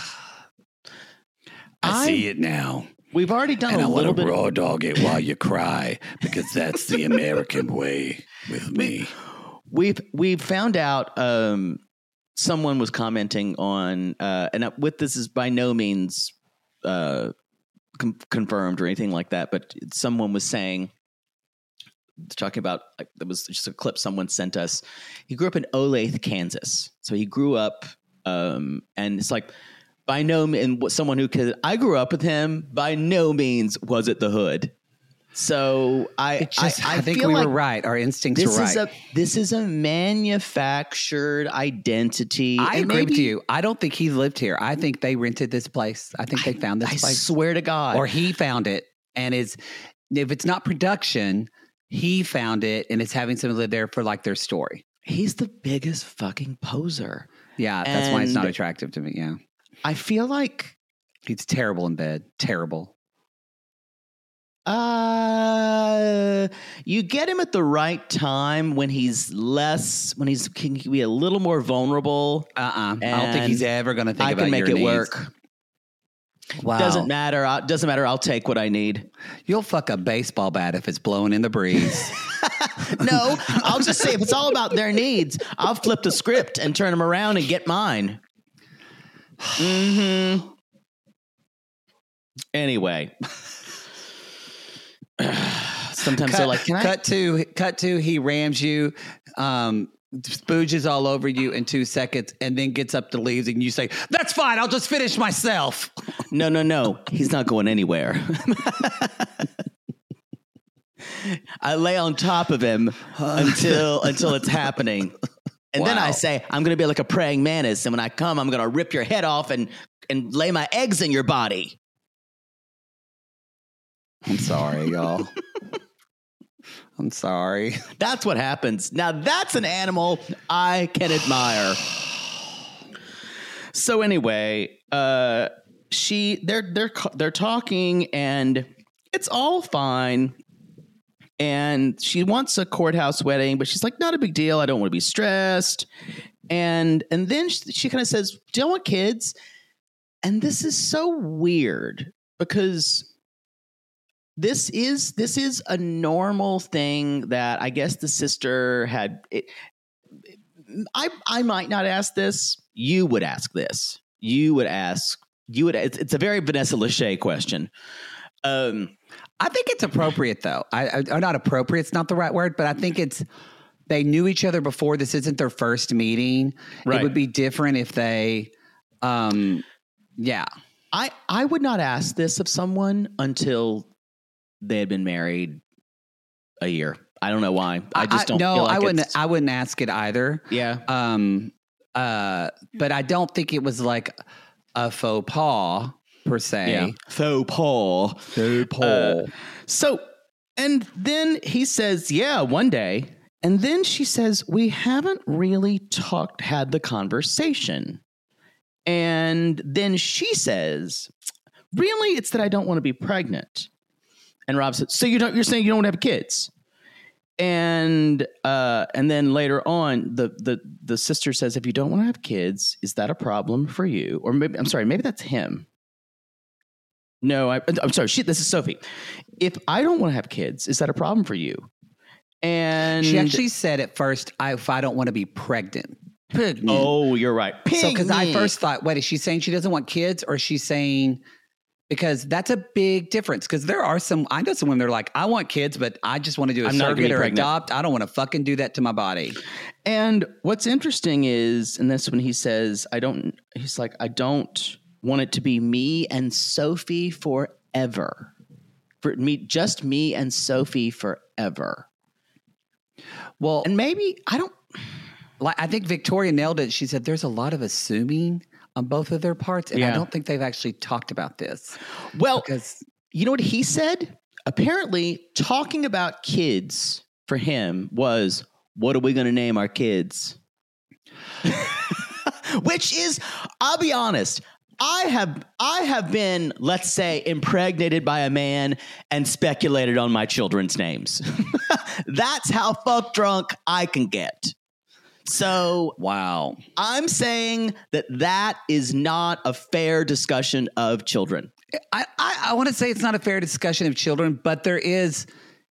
I see it now. We've already done and a I little want to bit. raw dog it while you cry, because that's the American way with me. We've we've found out. Um, someone was commenting on, uh, and with this is by no means uh, com- confirmed or anything like that, but someone was saying, talking about, like, there was just a clip someone sent us. He grew up in Olathe, Kansas, so he grew up. Um, and it's like, by no means, someone who could, I grew up with him, by no means was it the hood. So I, It just, I, I, I think feel we like were right. Our instincts this are right. is a, this is a manufactured identity. I And agree maybe, with you. I don't think he lived here. I think they rented this place. I think they found this I place. swear to God. Or he found it. And is, if it's not production, he found it and is having someone live there for like their story. He's the biggest fucking poser. Yeah, that's why it's not And attractive to me. Yeah. I feel like He's terrible in bed. Terrible. uh you get him at the right time when he's less when he's can be a little more vulnerable. Uh-uh. I don't think he's ever going to think I about can make your it needs. work. Wow. Doesn't matter. I, doesn't matter. I'll take what I need. You'll fuck a baseball bat if it's blowing in the breeze. No, I'll just say if it's all about their needs, I'll flip the script and turn them around and get mine. Mm-hmm. Anyway. Sometimes cut, they're like, can I? cut to, cut to, he rams you, um, spooges all over you in two seconds and then gets up to leave and you say, that's fine. I'll just finish myself. No, no, no. He's not going anywhere. I lay on top of him until until it's happening. And Wow. then I say, I'm going to be like a praying mantis. And when I come, I'm going to rip your head off and, and lay my eggs in your body. I'm sorry, y'all. I'm sorry. That's what happens. Now, that's an animal I can admire. So anyway, uh, she they're they're they're talking and it's all fine. And she wants a courthouse wedding, but she's like, not a big deal. I don't want to be stressed. And and then she, she kind of says, do you want kids? And this is so weird because this is this is a normal thing that I guess the sister had. It, I I might not ask this. You would ask this. You would ask. You would. It's, it's a very Vanessa Lachey question. Um, I think it's appropriate, though. I, I or not appropriate. It's not the right word, but I think it's. They knew each other before. This isn't their first meeting. Right. It would be different if they. Um, yeah. I I would not ask this of someone until they had been married a year. I don't know why. I just don't. No, feel like I wouldn't. it's- I wouldn't ask it either. Yeah. Um. Uh. But I don't think it was like a faux pas per se. Yeah. Faux pas. Faux pas. Uh, so, and then he says, yeah, one day. And then she says, we haven't really talked, had the conversation. And then she says, really, it's that I don't want to be pregnant. And Rob said, so you don't, you're saying you don't have kids? And uh, and then later on, the, the the sister says, if you don't want to have kids, is that a problem for you? Or maybe, I'm sorry, maybe that's him. No, I, I'm sorry. She, this is Sophie. If I don't want to have kids, is that a problem for you? And She actually said at first, I, if I don't want to be pregnant. Pregnant. oh, you're right. So, because I first thought, wait, is she saying she doesn't want kids, or is she saying Because that's a big difference. Because there are some, I know some women that are like, I want kids, but I just want to do a I'm not gonna surrogate be or pregnant. adopt. I don't want to fucking do that to my body. And what's interesting is, and this when he says, I don't, he's like, I don't want it to be me and Sophie forever. For me, just me and Sophie forever. Well, And maybe, I don't, like I think Victoria nailed it. She said there's a lot of assuming on both of their parts. And I Yeah. don't think they've actually talked about this. well, Because you know what he said? Apparently, talking about kids for him was, what are we going to name our kids? Which is, I'll be honest, I have I have been, let's say, impregnated by a man and speculated on my children's names. That's how fuck drunk I can get. So wow. I'm saying that that is not a fair discussion of children. I, I, I want to say it's not a fair discussion of children, but there is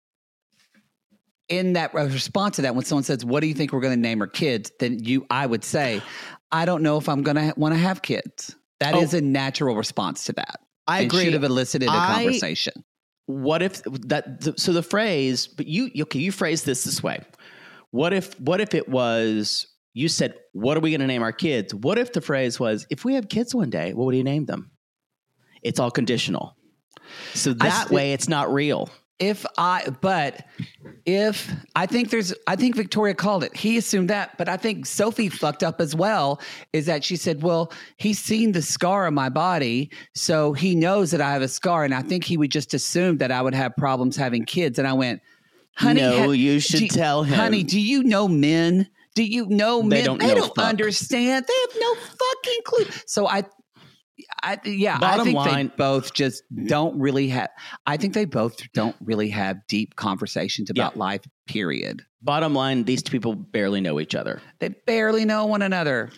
in that response to that, when someone says, what do you think we're going to name our kids? Then you, I would say, I don't know if I'm going to ha- want to have kids. That Oh. is a natural response to that. I and agree. should have elicited a I- conversation. What if that? th- So the phrase, but you okay? You phrase this this way. What if? What if it was? You said, "What are we going to name our kids?" What if the phrase was, "If we have kids one day, what would you name them?" It's all conditional. So I that st- way, it's not real. If I, but if I think there's, I think Victoria called it. He assumed that, but I think Sophie fucked up as well. Is that she said, well, he's seen the scar on my body, so he knows that I have a scar, and I think he would just assume that I would have problems having kids. And I went, honey, No, ha- you should do- tell him. honey, do you know men? Do you know men? They don't they know don't fuck. understand. They have no fucking clue. So I. I, yeah, I Bottom think line- they both just don't really have. I think they both don't really have deep conversations about Yeah. life. Period. Bottom line, these two people barely know each other They barely know one another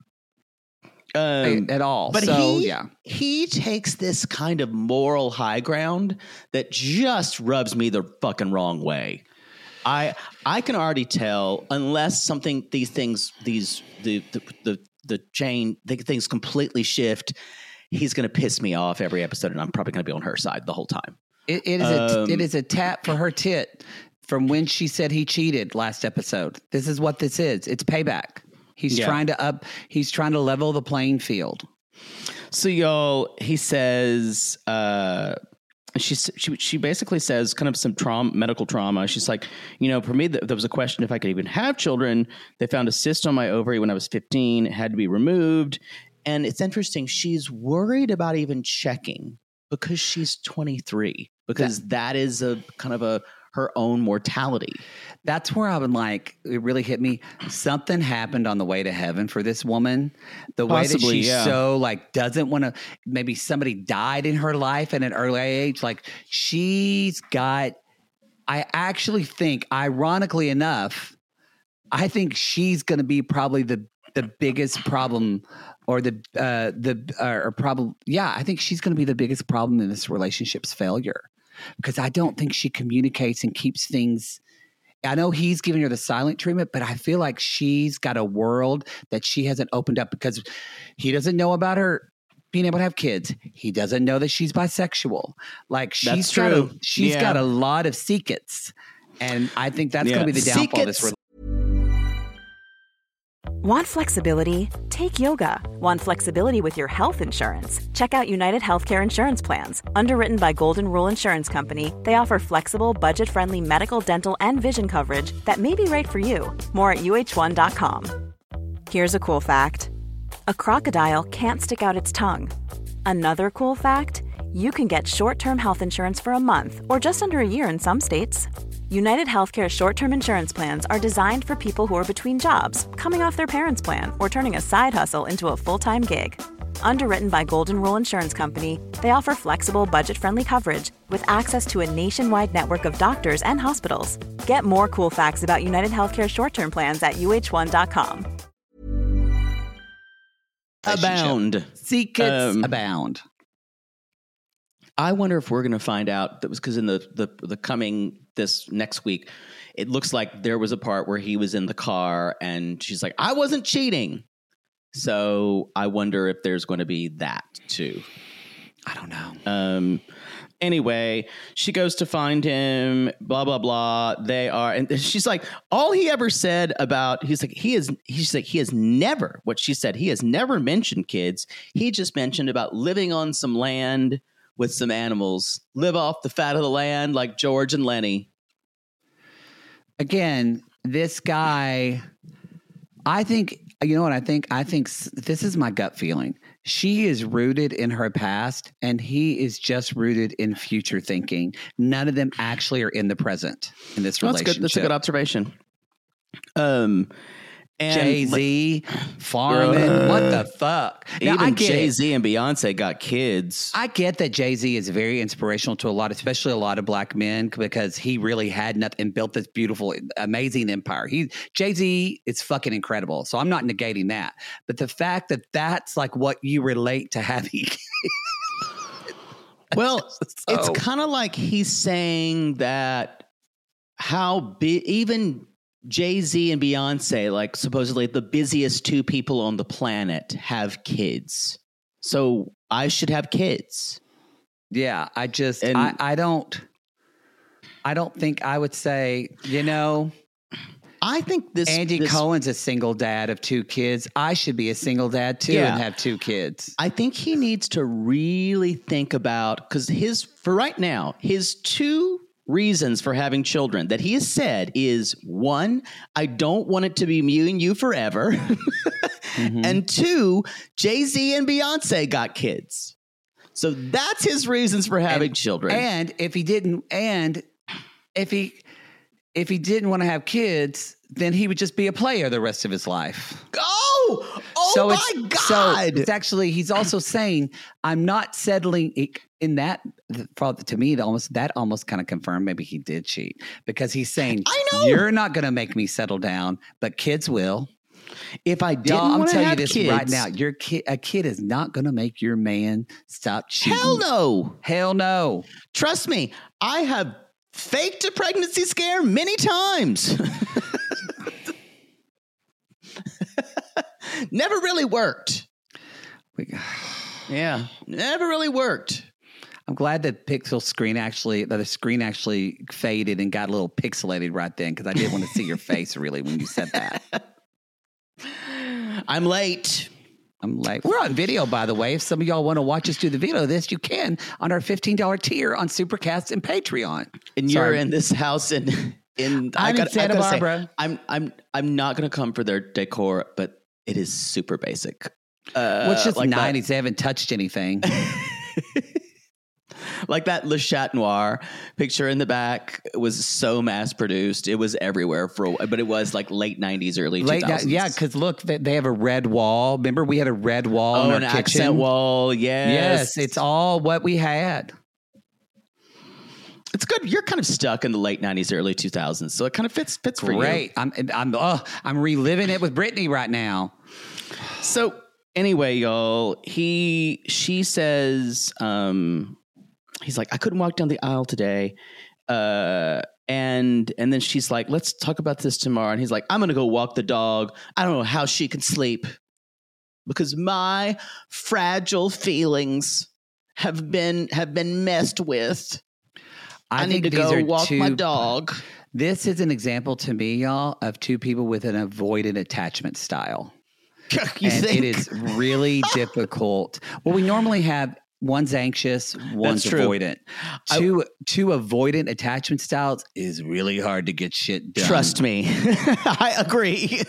um, at all. But so he, yeah, he takes this kind of moral high ground that just rubs me the fucking wrong way. I I can already tell, unless something these things these the the the, the chain the things completely shift, he's going to piss me off every episode, and I'm probably going to be on her side the whole time. it, it is a Um, it is a tap for her tit from when she said he cheated last episode. This is what this is. It's payback. He's Yeah. trying to up. He's trying to level the playing field. So y'all, he says, uh, she she she basically says kind of some trauma, medical trauma. She's like, you know, for me, th- there was a question if I could even have children. They found a cyst on my ovary when I was fifteen. It had to be removed. And it's interesting. She's worried about even checking because she's twenty-three, because that is a kind of a her own mortality. That's where I've been like, it really hit me. Something happened on the way to heaven for this woman. The way that Possibly, she yeah. so like doesn't want to, maybe somebody died in her life at an early age. Like she's got, I actually think, ironically enough, I think she's going to be probably the, the biggest problem or the, uh, the, uh, or problem. Yeah, I think she's going to be the biggest problem in this relationship's failure. Because I don't think she communicates and keeps things. I know he's giving her the silent treatment, but I feel like she's got a world that she hasn't opened up because he doesn't know about her being able to have kids. He doesn't know that she's bisexual. Like she's That's got true. a, she's Yeah. got a lot of secrets, and I think that's Yeah. going to be the downfall of this Secrets. relationship. Want flexibility? Take yoga. Want flexibility with your health insurance? Check out United Healthcare Insurance Plans. Underwritten by Golden Rule Insurance Company, they offer flexible, budget-friendly medical, dental, and vision coverage that may be right for you. More at U H one dot com. Here's a cool fact. A crocodile can't stick out its tongue. Another cool fact, you can get short-term health insurance for a month or just under a year in some states. United Healthcare short-term insurance plans are designed for people who are between jobs, coming off their parents' plan, or turning a side hustle into a full-time gig. Underwritten by Golden Rule Insurance Company, they offer flexible, budget-friendly coverage with access to a nationwide network of doctors and hospitals. Get more cool facts about United Healthcare short-term plans at U H one dot com. Abound. Secrets Um, abound. I wonder if we're going to find out that was because in the, the the coming this next week, it looks like there was a part where he was in the car and she's like, I wasn't cheating. So I wonder if there's going to be that too. I don't know. Um, anyway, she goes to find him, blah, blah, blah. They are, and she's like, all he ever said about, he's like, he is, he's like, he has never, what she said, he has never mentioned kids. He just mentioned about living on some land with some animals, live off the fat of the land like George and Lenny. Again, this guy, I think, you know what I think? I think this is my gut feeling. She is rooted in her past and he is just rooted in future thinking. None of them actually are in the present in this Well, relationship. that's good. That's a good observation. Um, and Jay-Z, farming, uh, what the fuck? Now, even I get Jay-Z and Beyonce got kids. I get that Jay-Z is very inspirational to a lot, especially a lot of black men, because he really had nothing and built this beautiful, amazing empire. He Jay-Z is fucking incredible. So I'm not negating that. But the fact that that's like what you relate to having. Well, so, it's kind of like he's saying that how big, even Jay-Z and Beyonce, like supposedly the busiest two people on the planet, have kids. So I should have kids. Yeah, I just, And- I, I don't, I don't think I would say, you know, I think this Andy this, Cohen's a single dad of two kids. I should be a single dad too Yeah. and have two kids. I think he needs to really think about, because his, for right now, his two reasons for having children that he has said is, one, I don't want it to be me and you forever. Mm-hmm. And two, Jay-Z and Beyonce got kids. So that's his reasons for having and, children. And if he didn't, and if he, if he didn't want to have kids, then he would just be a player the rest of his life. Oh, oh so my it's, God. So it's actually, he's also saying, I'm not settling in that. To me, that almost, that almost kind of confirmed maybe he did cheat, because he's saying, I know. You're not going to make me settle down, but kids will. If I didn't Y'all, I'm want to telling have you this kids, right now. Your kid, a kid is not going to make your man stop cheating. hell no. Hell no. Trust me, I have faked a pregnancy scare many times. Never really worked. We, Yeah, never really worked. I'm glad that pixel screen actually, that the screen actually faded and got a little pixelated right then, because I did want to see your face really when you said that. I'm late. I'm like, we're on video, by the way. If some of y'all want to watch us do the video of this, you can on our fifteen dollars tier on Supercast and Patreon. And Sorry. you're in this house in in I'm in Santa Barbara. Say, I'm I'm I'm not gonna come for their decor, but it is super basic. Uh, Well, it's just like nineties. They haven't touched anything. Like that Le Chat Noir picture in the back was so mass produced. It was everywhere for, a, but it was like late nineties, early Late, two thousands. yeah, because look, they, they have a red wall. Remember, we had a red wall Oh, in our an kitchen. accent wall. Yes. Yes, it's all what we had. It's good. You're kind of stuck in the late nineties, early two thousands, so it kind of fits fits for you. Great. I'm I'm oh, I'm reliving it with Brittany right now. So anyway, y'all, he she says, um, he's like, I couldn't walk down the aisle today. Uh, and and then she's like, let's talk about this tomorrow. And he's like, I'm gonna go walk the dog. I don't know how she can sleep because my fragile feelings have been have been messed with. I, I need to go walk two, my dog. This is an example to me, y'all, of two people with an avoidant attachment style. You and think? It is really difficult. Well, we normally have one's anxious, one's avoidant. Two, I, two avoidant attachment styles is really hard to get shit done. Trust me. I agree.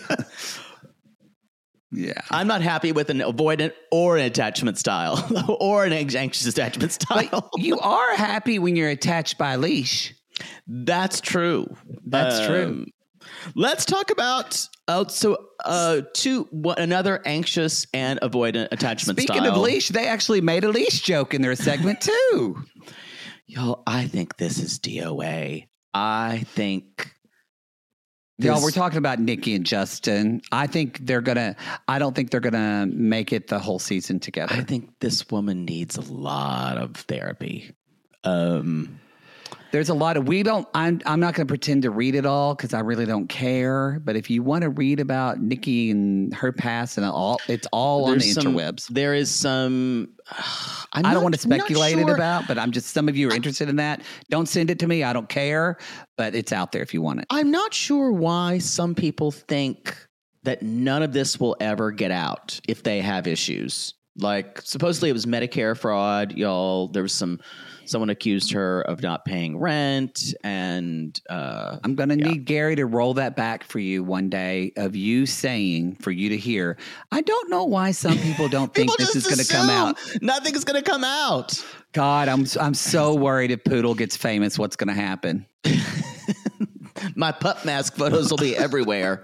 Yeah. I'm not happy with an avoidant or an attachment style or an anxious attachment style. But you are happy when you're attached by a leash. That's true. That's um, true. Let's talk about uh, so uh, two one, another anxious and avoidant attachment Speaking style. Speaking of leash, they actually made a leash joke in their segment too. Y'all, I think this is D O A. I think. Y'all, we're talking about Nikki and Justin. I think they're gonna. I don't think they're gonna make it the whole season together. I think this woman needs a lot of therapy. Um, There's a lot of, we don't, I'm, I'm not going to pretend to read it all because I really don't care. But if you want to read about Nikki and her past and all, it's all There's on the some, interwebs. There is some, I'm I don't not- want to speculate not it sure. about, but I'm just, some of you are interested in that. Don't send it to me. I don't care, but it's out there if you want it. I'm not sure why some people think that none of this will ever get out if they have issues. Like supposedly it was Medicare fraud, y'all. There was some, someone accused her of not paying rent, and uh, I'm going to yeah. need Gary to roll that back for you one day of you saying for you to hear. I don't know why some people don't think People this is just going to come out. assume Nothing's going to come out. God, I'm I'm so worried if Poodle gets famous, what's going to happen? My pup mask photos will be everywhere.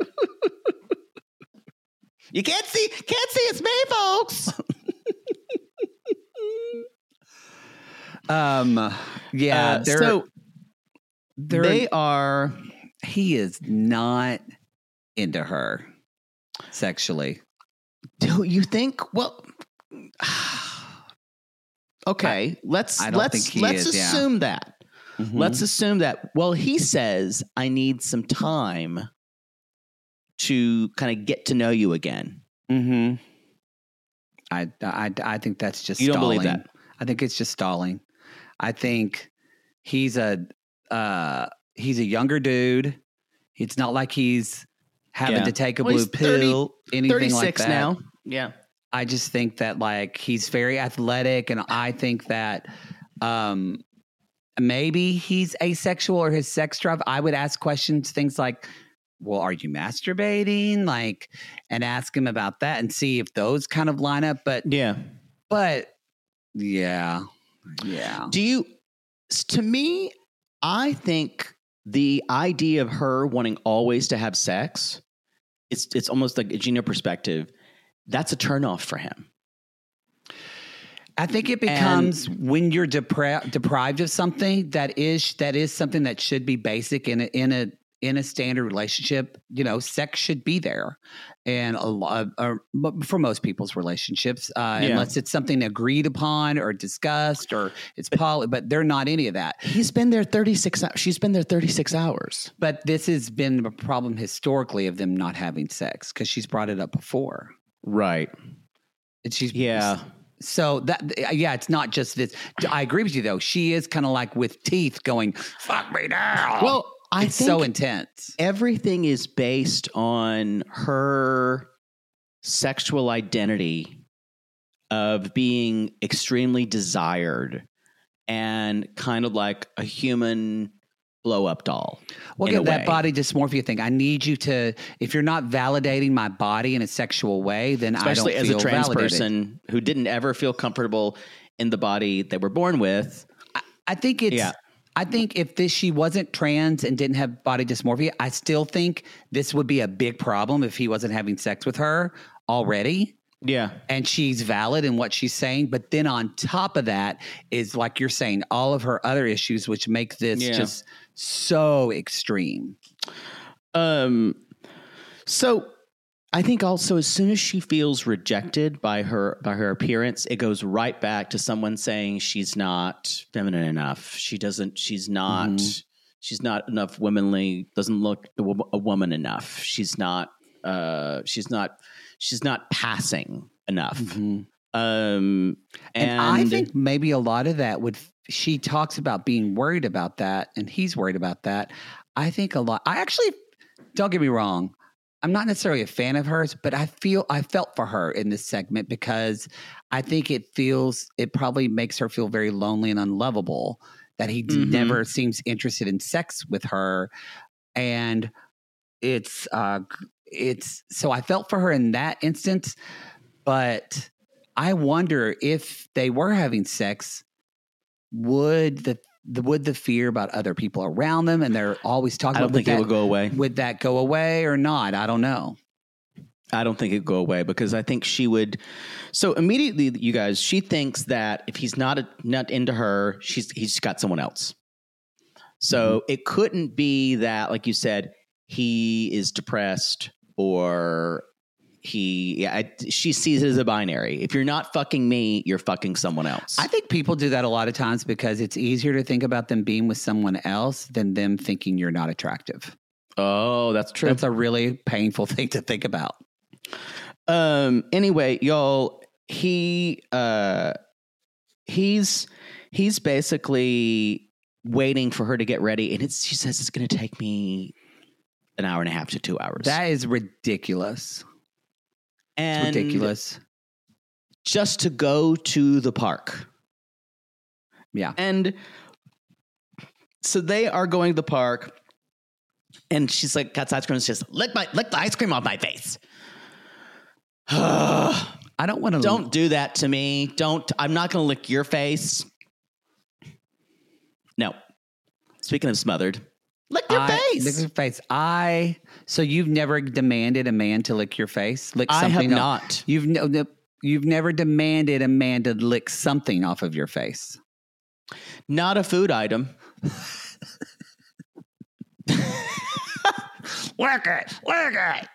You can't see, can't see it's me, folks. Um, yeah, Uh, they're, so they're, they are. he is not into her sexually. Do you think? Well, okay. I- let's I don't let's think he let's is, yeah. assume that. Mhm. Let's assume that. Well, he says I need some time to kind of get to know you again. Mm-hmm. I, I, I think that's just You don't stalling. believe that? I think it's just stalling. I think he's a uh, he's a younger dude. It's not like he's having Yeah. to take a Well, blue he's thirty pill, anything like thirty-six that. now. Yeah. I just think that like he's very athletic, and I think that um, maybe he's asexual or his sex drive. I would ask questions, things like, well, are you masturbating? Like, and ask him about that and see if those kind of line up. But Yeah. but yeah, yeah. Do you, s- to me, I think the idea of her wanting always to have sex, it's it's almost like a Gina perspective. That's a turnoff for him. I think it becomes when you're depri- deprived of something that is that is something that should be basic in a, in a in a standard relationship. You know, sex should be there, and a lot or for most people's relationships, uh, Yeah. unless it's something agreed upon or discussed or it's poly. But they're not any of that. He's been there thirty-six hours. She's been there thirty-six hours. But this has been a problem historically of them not having sex because she's brought it up before. Right. And she's Yeah. So that yeah, it's not just this. I agree with you though. She is kind of like with teeth going, "Fuck me now." Well, I it's think so intense. everything is based on her sexual identity of being extremely desired and kind of like a human blow up doll. Well, in a again, that way. body dysmorphia thing. I need you to. If you're not validating my body in a sexual way, then Especially I don't as feel a trans validated. person who didn't ever feel comfortable in the body they were born with. I think it's. Yeah. I think if this she wasn't trans and didn't have body dysmorphia, I still think this would be a big problem if he wasn't having sex with her already. Yeah. And she's valid in what she's saying. But then on top of that is, like you're saying, all of her other issues, which make this Yeah. just so extreme. Um, so I think also as soon as she feels rejected by her by her appearance, it goes right back to someone saying she's not feminine enough. She doesn't. She's not. Mhm. She's not enough womanly. Doesn't look a wo- a woman enough. She's not. Uh, she's not. She's not passing enough. Mhm. Um, and, And, I think maybe a lot of that would, she talks about being worried about that, and he's worried about that. I think a lot, I actually, don't get me wrong, I'm not necessarily a fan of hers, but I feel, I felt for her in this segment because I think it feels, it probably makes her feel very lonely and unlovable that he Mhm. never seems interested in sex with her. And it's, uh, it's, so I felt for her in that instance, but I wonder if they were having sex, would the, the would the fear about other people around them, and they're always talking I don't about think would it that, would go away. would that go away or not? I don't know. I don't think it'd go away because I think she would. So immediately, you guys, she thinks that if he's not a, not into her, she's he's got someone else. So it couldn't be that, like you said, he is depressed or he, yeah, I, she sees it as a binary. If you're not fucking me, you're fucking someone else. I think people do that a lot of times because it's easier to think about them being with someone else than them thinking you're not attractive. Oh, that's true. That's a really painful thing to think about. Um. Anyway, y'all, he, uh, he's, he's basically waiting for her to get ready, and it's, she says it's going to take me an hour and a half to two hours. That is ridiculous. And it's ridiculous. Just to go to the park. Yeah. And so they are going to the park, and she's like, got ice cream, and she's just lick my lick the ice cream off my face. I don't want to. Don't do that to me. Don't. I'm not going to lick your face. No. Speaking of smothered, lick your I, face. Lick your face. I. So you've never demanded a man to lick your face? Lick I something have off, not. You've no. You've never demanded a man to lick something off of your face. Not a food item. Lick it. Lick it.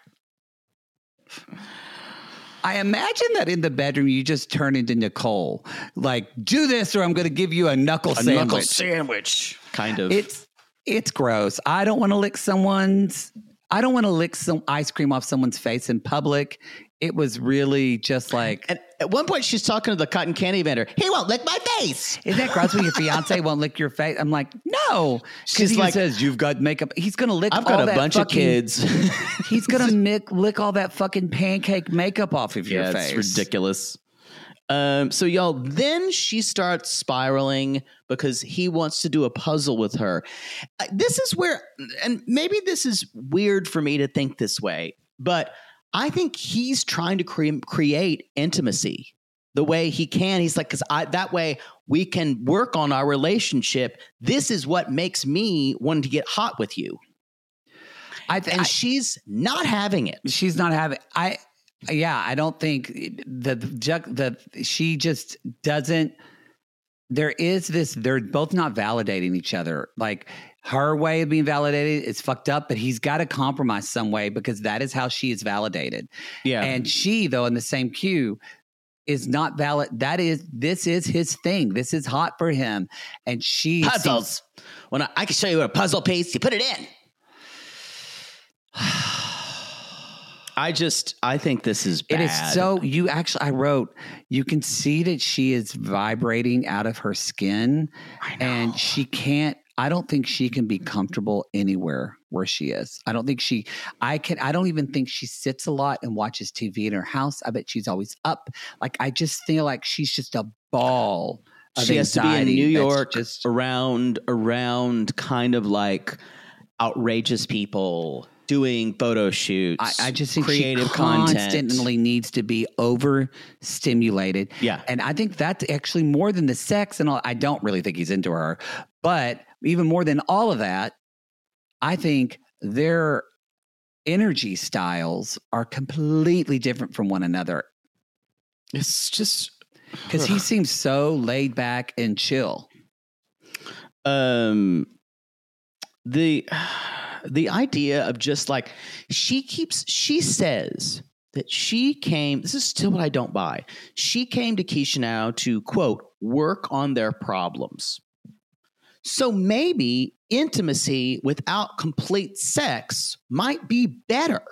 I imagine that in the bedroom, you just turn into Nicole. Like, do this or I'm going to give you a knuckle A sandwich. knuckle sandwich. Kind of. It's it's gross. I don't want to lick someone's, I don't want to lick some ice cream off someone's face in public. It was really just like. And at one point, she's talking to the cotton candy vendor. He won't lick my face. Isn't that gross when your fiance won't lick your face? I'm like, no. She's he like, says, you've got makeup. He's going to lick I've all got a that bunch fucking, of kids. He's going to lick, lick all that fucking pancake makeup off of your yeah, face. It's ridiculous. Um, so y'all, then she starts spiraling because he wants to do a puzzle with her. Uh, This is where, and maybe this is weird for me to think this way, but I think he's trying to cre- create intimacy the way he can. He's like, because I that way we can work on our relationship. This is what makes me want to get hot with you. I th- and I, she's not having it. She's not having. I. Yeah, I don't think the the the she just doesn't. There is this. They're both not validating each other. Like her way of being validated is fucked up, but he's got to compromise some way because that is how she is validated. Yeah, and she though in the same cue is not valid. That is this is his thing. This is hot for him, and she puzzles. Seems, when I, I can show you a puzzle piece, you put it in. I just, I think this is bad. It is so, you actually, I wrote, you can see that she is vibrating out of her skin and she can't, I don't think she can be comfortable anywhere where she is. I don't think she, I can, I don't even think she sits a lot and watches T V in her house. I bet she's always up. Like, I just feel like she's just a ball of She has to be in New York just around, around kind of like outrageous people doing photo shoots. I, I just think creative she content. constantly needs to be overstimulated. Yeah. And I think that's actually more than the sex and all. I don't really think he's into her, but even more than all of that, I think their energy styles are completely different from one another. It's just because he seems so laid back and chill. Um, the the idea of just like she keeps she says that she came. This is still what I don't buy. She came to Keisha now to quote work on their problems. So maybe intimacy without complete sex might be better.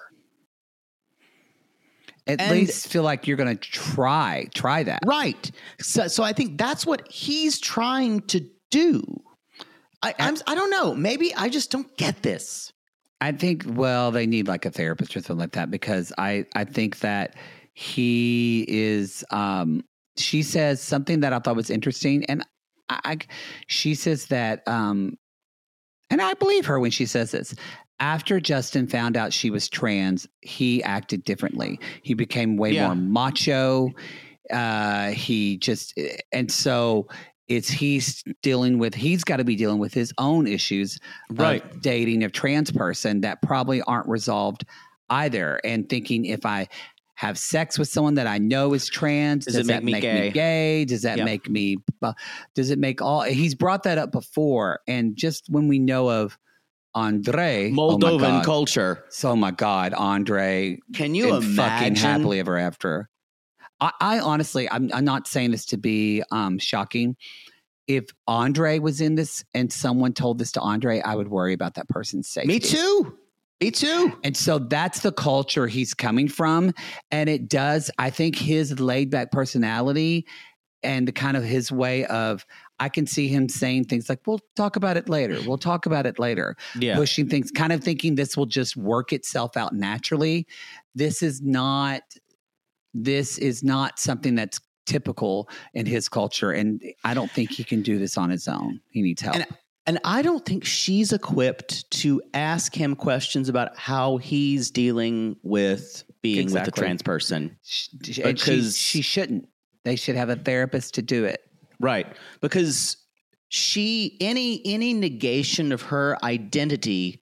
At And- least feel like you're going to try, try that. Right. So, so I think that's what he's trying to do. I, I'm, I don't know. Maybe I just don't get this. I think, well, they need like a therapist or something like that because I, I think that he is, um, she says something that I thought was interesting. And I, I she says that, um, and I believe her when she says this. After Justin found out she was trans, he acted differently. He became way Yeah. more macho. Uh, he just, and so it's he's dealing with, he's got to be dealing with his own issues Right. of dating a trans person that probably aren't resolved either. And thinking if I have sex with someone that I know is trans, Does does, it that make me make gay? me gay? Does that Yeah. make me, does it make all, he's brought that up before. And just when we know of Andre. Moldovan oh my God. culture. So, my God, Andre. Can you and imagine? Fucking happily ever after. I, I honestly, I'm, I'm not saying this to be um, shocking. If Andre was in this and someone told this to Andre, I would worry about that person's safety. Me too. Me too. And so that's the culture he's coming from. And it does, I think his laid back personality and kind of his way of, I can see him saying things like, we'll talk about it later. We'll talk about it later. Yeah. Pushing things, kind of thinking this will just work itself out naturally. This is not, this is not something that's typical in his culture. And I don't think he can do this on his own. He needs help. And, and I don't think she's equipped to ask him questions about how he's dealing with being Exactly. with a trans person. She, because she, she shouldn't. They should have a therapist to do it. Right. Because she, any, any negation of her identity,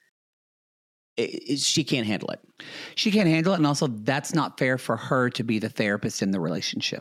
it, it, she can't handle it. She can't handle it. And also that's not fair for her to be the therapist in the relationship.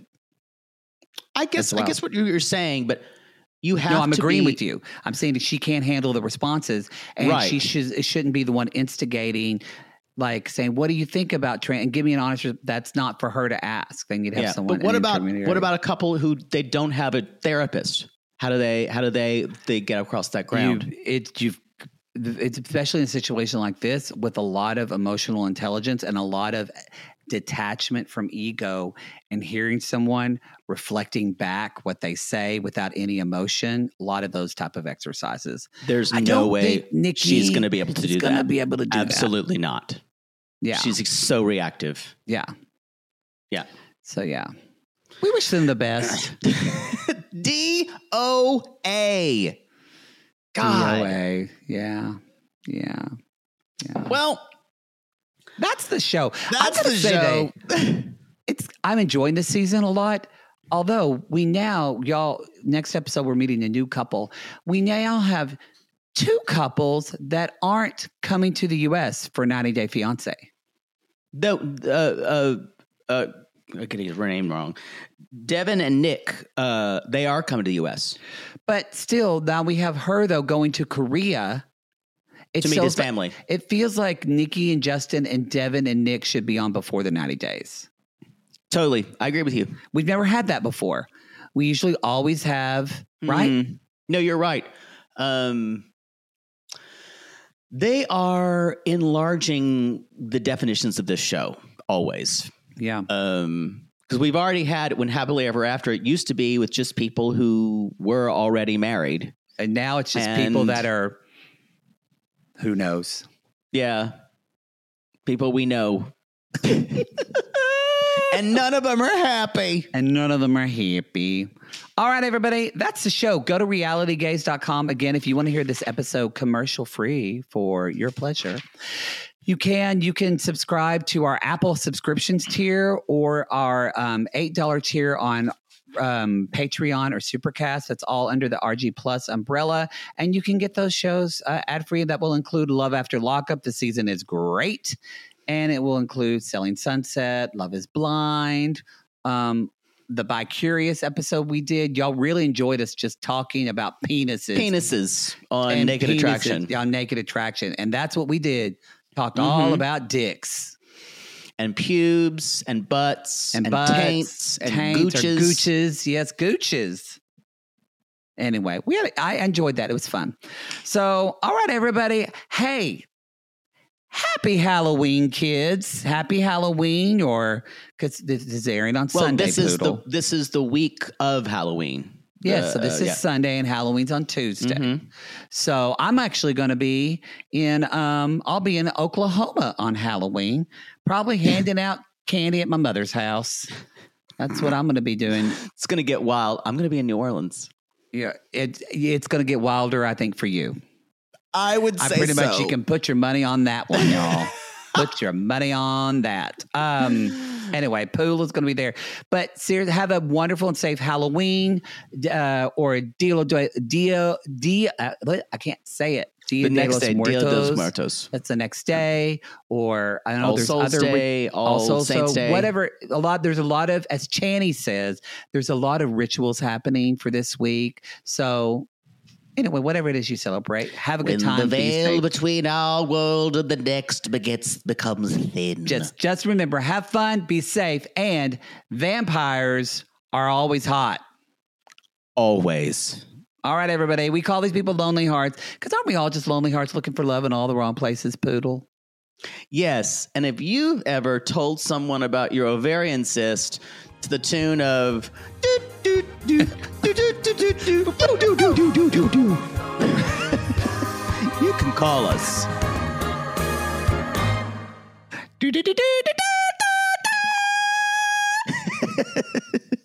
I guess, well. I guess what you're saying, but you have No, I'm to agreeing be, with you. I'm saying that she can't handle the responses and Right. she should, it shouldn't be the one instigating, like saying, what do you think about trans? And give me an honest, that's not for her to ask. They need to have yeah. someone. But what an about, intermediary. what about a couple who they don't have a therapist? How do they, how do they, they get across that ground? You, it, you've, it's especially in a situation like this with a lot of emotional intelligence and a lot of detachment from ego and hearing someone reflecting back what they say without any emotion. A lot of those type of exercises. There's I no don't way think Nikki she's going to be able to is do gonna that. be able to do that. Absolutely not. Yeah. She's so reactive. Yeah. Yeah. So, yeah. We wish them the best. D O A. God. D O A. Yeah. Yeah. Yeah. Well, that's the show. That's I gotta the say show. that it's I'm enjoying this season a lot. Although we now, y'all, next episode we're meeting a new couple. We now have two couples that aren't coming to the U S for ninety Day Fiance. No, uh, uh, uh, I get his name wrong. Devin and Nick, uh, they are coming to the U S But still, now we have her though going to Korea. It to meet feels his like- family. It feels like Nikki and Justin and Devin and Nick should be on before the ninety days. Totally. I agree with you. We've never had that before. We usually always have, right? Mhm. No, you're right. Um, they are enlarging the definitions of this show always. Yeah. Um, because we've already had when Happily Ever After, it used to be with just people who were already married. And now it's just And- people that are, who knows? Yeah. People we know. And none of them are happy. And none of them are happy. All right, everybody, that's the show. Go to reality gaze dot com. Again, if you want to hear this episode commercial free for your pleasure, you can. You can subscribe to our Apple subscriptions tier or our um, eight dollars tier on um, Patreon or Supercast. That's all under the R G Plus umbrella. And you can get those shows uh, ad-free. That will include Love After Lockup. The season is great. And it will include Selling Sunset, Love is Blind, um, the Bi-Curious episode we did. Y'all really enjoyed us just talking about penises. Penises on and Naked penises Attraction. On Naked Attraction. And that's what we did. Talked Mm-hmm. all about dicks. And pubes and butts And, and, butts, taints and taints or gooches. gooches. Yes, gooches. Anyway, we had, I enjoyed that. It was fun. So, all right, everybody. Hey, happy Halloween, kids. Happy Halloween, or because this is airing on Well, Sunday, this is Poodle. the this is the week of Halloween. Yes, so Uh, this uh, is yeah. Sunday and Halloween's on Tuesday. Mhm. So I'm actually going to be in, um, I'll be in Oklahoma on Halloween, probably handing out candy at my mother's house. That's what I'm going to be doing. It's going to get wild. I'm going to be in New Orleans. Yeah, it, it's going to get wilder, I think, for you. I would I say pretty much so. you can put your money on that one, y'all. Put your money on that. Um, anyway, Pool is going to be there. But seriously, have a wonderful and safe Halloween, uh, or Dia, Dia, Dia, uh, I can't say it. Dia The de next los day, Dia Muertos. de los Muertos. That's the next day. Or I don't know, All there's Souls other Day, All Souls Saints Day. whatever. A lot. There's a lot of, as Channy says, there's a lot of rituals happening for this week. So Anyway, whatever it is you celebrate, have a good When time. the be veil safe. between our world and the next begets becomes thin. Just, just remember, have fun, be safe, and vampires are always hot. Always. All right, everybody. We call these people lonely hearts because aren't we all just lonely hearts looking for love in all the wrong places, Poodle? Yes, and if you've ever told someone about your ovarian cyst to the tune of do do do do do do do do do do do do do do, you can call us. Do do do do do do do.